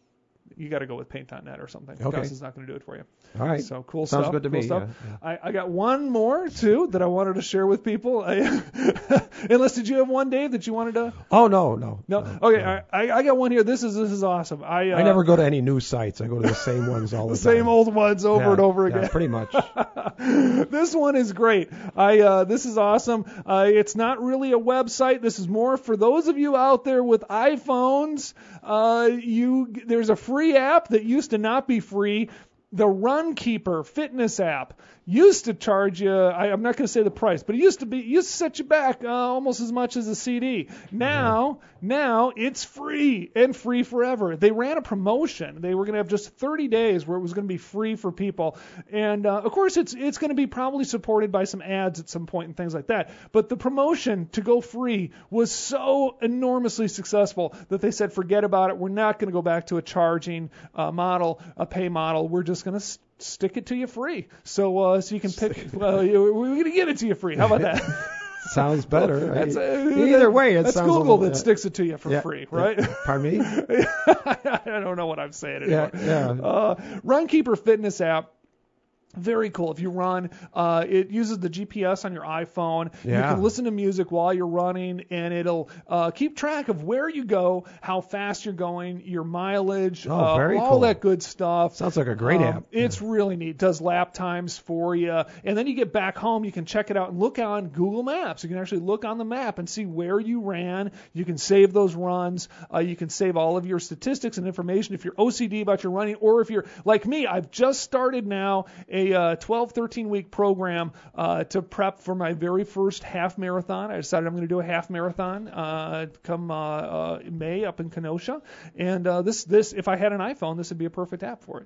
you got to go with paint dot net or something. Okay. Picasa's not going to do it for you. All right. So cool Sounds stuff. good to cool me. Stuff. Yeah, I, I got one more too that I wanted to share with people. I, unless did you have one, Dave, that you wanted to? Oh no, no. No. no okay. no. All right. I, I got one here. This is this is awesome. I uh, I never go to any news sites. I go to the same ones all the, the time. same old ones over Yeah, and over yeah, again. pretty much. This one is great. I uh, this is awesome. Uh, it's not really a website. This is more for those of you out there with iPhones. Uh, you there's a free app that used to not be free. The Runkeeper fitness app used to charge you, I, I'm not going to say the price, but it used to be, it used to set you back uh, almost as much as a C D. Now, mm-hmm. now it's free and free forever. They ran a promotion. They were going to have just thirty days where it was going to be free for people. And uh, of course, it's it's going to be probably supported by some ads at some point and things like that. But the promotion to go free was so enormously successful that they said, forget about it. We're not going to go back to a charging uh, model, a pay model. We're just going to st- stick it to you free. So uh, so you can pick, well, you, we're going to give it to you free. How about that? Sounds better. That's, uh, Either way, it that's sounds Google a little, that sticks it to you for yeah, free, yeah. right? Pardon me? I don't know what I'm saying anymore. Yeah, yeah. Uh, Runkeeper fitness app Very cool. If you run, uh, it uses the G P S on your iPhone. Yeah. You can listen to music while you're running, and it'll uh, keep track of where you go, how fast you're going, your mileage, Oh, uh, very all cool. that good stuff. Sounds like a great Um, app. It's really neat. It does lap times for you. And then you get back home, you can check it out and look on Google Maps. You can actually look on the map and see where you ran. You can save those runs. Uh, you can save all of your statistics and information if you're O C D about your running, or if you're like me, I've just started now a uh, twelve, thirteen week program uh, to prep for my very first half marathon. I decided I'm going to do a half marathon uh, come uh, uh, May up in Kenosha. And uh, this, this, if I had an iPhone, this would be a perfect app for it.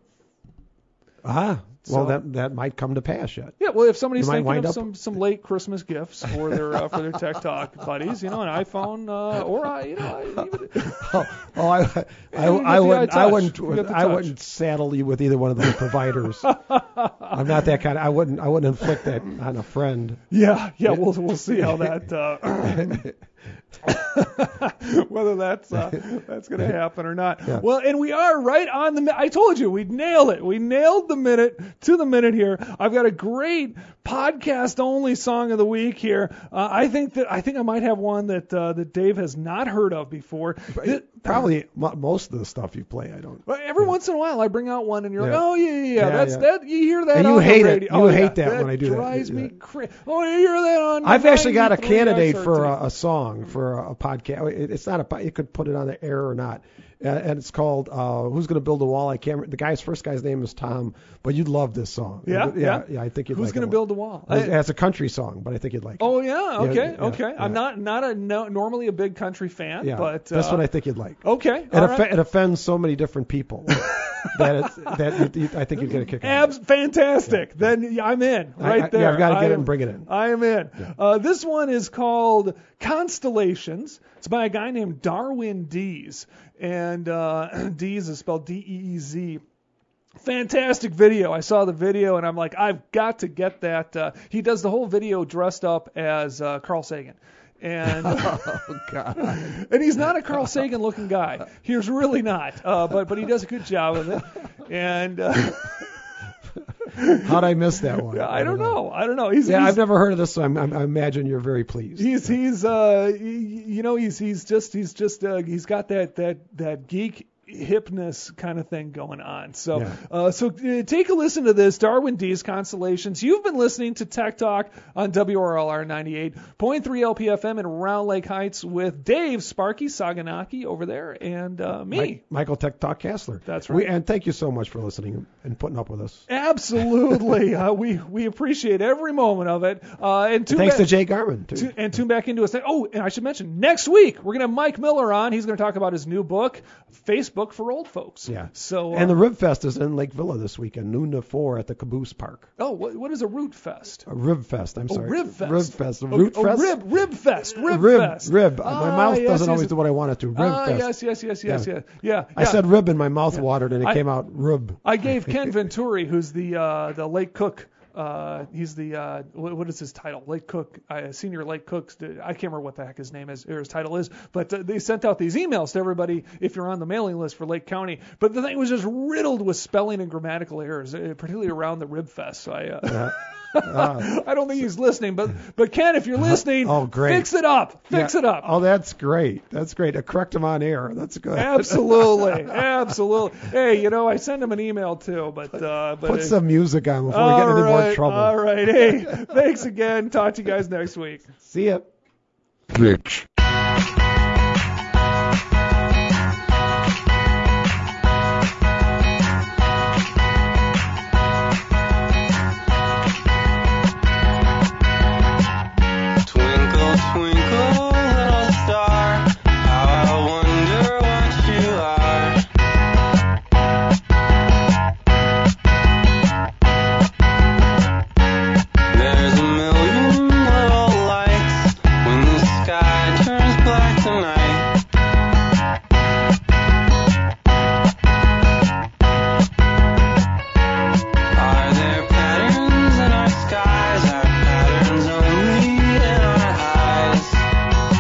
Ah, well, So- that that might come to pass yet. Yeah, well, if somebody's You might thinking wind of up- some, some late Christmas gifts for their uh, for their Tech Talk buddies, you know, an iPhone uh, or uh, you know, even, Oh, oh I, I, You I, get I the wouldn't, iTouch. I wouldn't, You get the I touch. wouldn't saddle you with either one of those providers. I'm not that kind. Of, I wouldn't, I wouldn't inflict that on a friend. yeah, yeah, we'll we'll see how that uh, whether that's uh, that's going to happen or not. Yeah. Well, and we are right on the. mi- I told you we'd nail it. We nailed the minute to the minute here. I've got a great podcast only song of the week here. Uh, I think that I think I might have one that uh, that Dave has not heard of before. Th- Probably mo- most of the stuff you play, I don't. Well, every once in a while, I bring out one, and you're Yeah. like, "Oh yeah, yeah, yeah, Yeah, that's yeah. that." You hear that? And you on hate the it. radio. You Oh, hate yeah. that when I do that. Drives me Yeah. crazy. Oh, you hear that on? I've actually got a ninety-three candidate for S R T. a, a song for a, a podcast. It- It's not a. po- You could put it on the air or not, uh, and it's called uh, "Who's Gonna Build a Wall." I can't. Remember. The guy's first guy's name is Tom, but you'd love this song. Yeah, yeah, yeah. yeah. I think you'd Who's like gonna it. build a wall? It's, I- it's a country song, but I think you'd like it. Oh yeah, okay, Yeah, yeah, okay. I'm yeah. not not a no, normally a big country fan, Yeah, but that's uh, what I think you'd like. Okay, It, all offe- right. it offends so many different people that it's, that you, you, I think you'd get a kick out of Abs, fantastic. Then yeah, I'm in I- right I- there. yeah, I've gotta get I it am- and bring it in. I am in. Uh, this one is called Constellations. It's by a guy named Darwin Dees, and uh, Dees is spelled D E E Z. Fantastic video. I saw the video and I'm like, I've got to get that. Uh, he does the whole video dressed up as uh, Carl Sagan. And oh God! and he's not a Carl Sagan looking guy. He's really not. Uh, but but he does a good job of it. And uh, How'd I miss that one? I don't know. I don't know. He's Yeah, he's, I've never heard of this, so I'm, I'm, I imagine you're very pleased. He's he's uh y- you know he's he's just he's just uh, he's got that that that geek hipness kind of thing going on. So Yeah. uh, so uh, take a listen to this, Darwin Dees Constellations. You've been listening to Tech Talk on W R L R ninety-eight point three L P F M in Round Lake Heights with Dave Sparky Saganaki over there and uh, me. Mike, Michael Tech Talk Kassler. That's right. We, and thank you so much for listening and putting up with us. Absolutely. uh, we we appreciate every moment of it. Uh, and tune Thanks back, to Jay Garman, too. tu- and tune back into us. Oh, and I should mention, next week we're going to have Mike Miller on. He's going to talk about his new book, Facebook for Old Folks. Yeah. So uh, And the Rib Fest is in Lake Villa this weekend, noon to four at the Caboose Park. oh, what, what is a Root Fest? A Rib Fest, I'm Oh, sorry. Rib Fest. Rib Fest. Oh, Root oh, Fest? Rib, Rib Fest. Rib, Rib, Fest. rib. Ah, my mouth yes, doesn't yes. always do what I want it to. Rib Ah, Fest. yes, yes, yes, yes, Yeah. yeah. yeah. I yeah. said rib and my mouth watered and it I- came out rib. I gave Ken Venturi, who's the uh, the Lake Cook. Uh, he's the uh, what, what is his title? Lake Cook, uh, senior Lake Cooks. I can't remember what the heck his name is or his title is, but uh, they sent out these emails to everybody if you're on the mailing list for Lake County. But the thing was just riddled with spelling and grammatical errors, uh, particularly around the Rib Fest. So I. Uh, Uh, I don't think he's listening, but but Ken, if you're listening, oh, great. fix it up, fix yeah. it up. Oh, that's great. That's great. I correct him on air. That's good. Absolutely, absolutely. Hey, you know, I send him an email too, but uh, but Put uh, some music on before we all get into right, more trouble. All right, hey, thanks again. Talk to you guys next week. See ya. Bitch. Twinkle, twinkle, little star, how I wonder what you are. There's a million little lights when the sky turns black tonight. Are there patterns in our skies? Are patterns only in our eyes?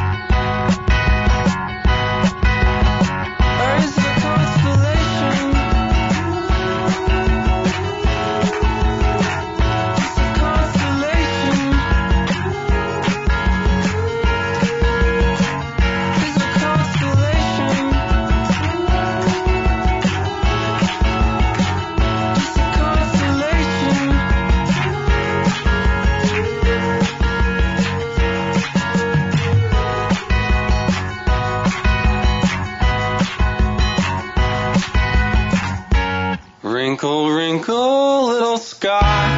sky.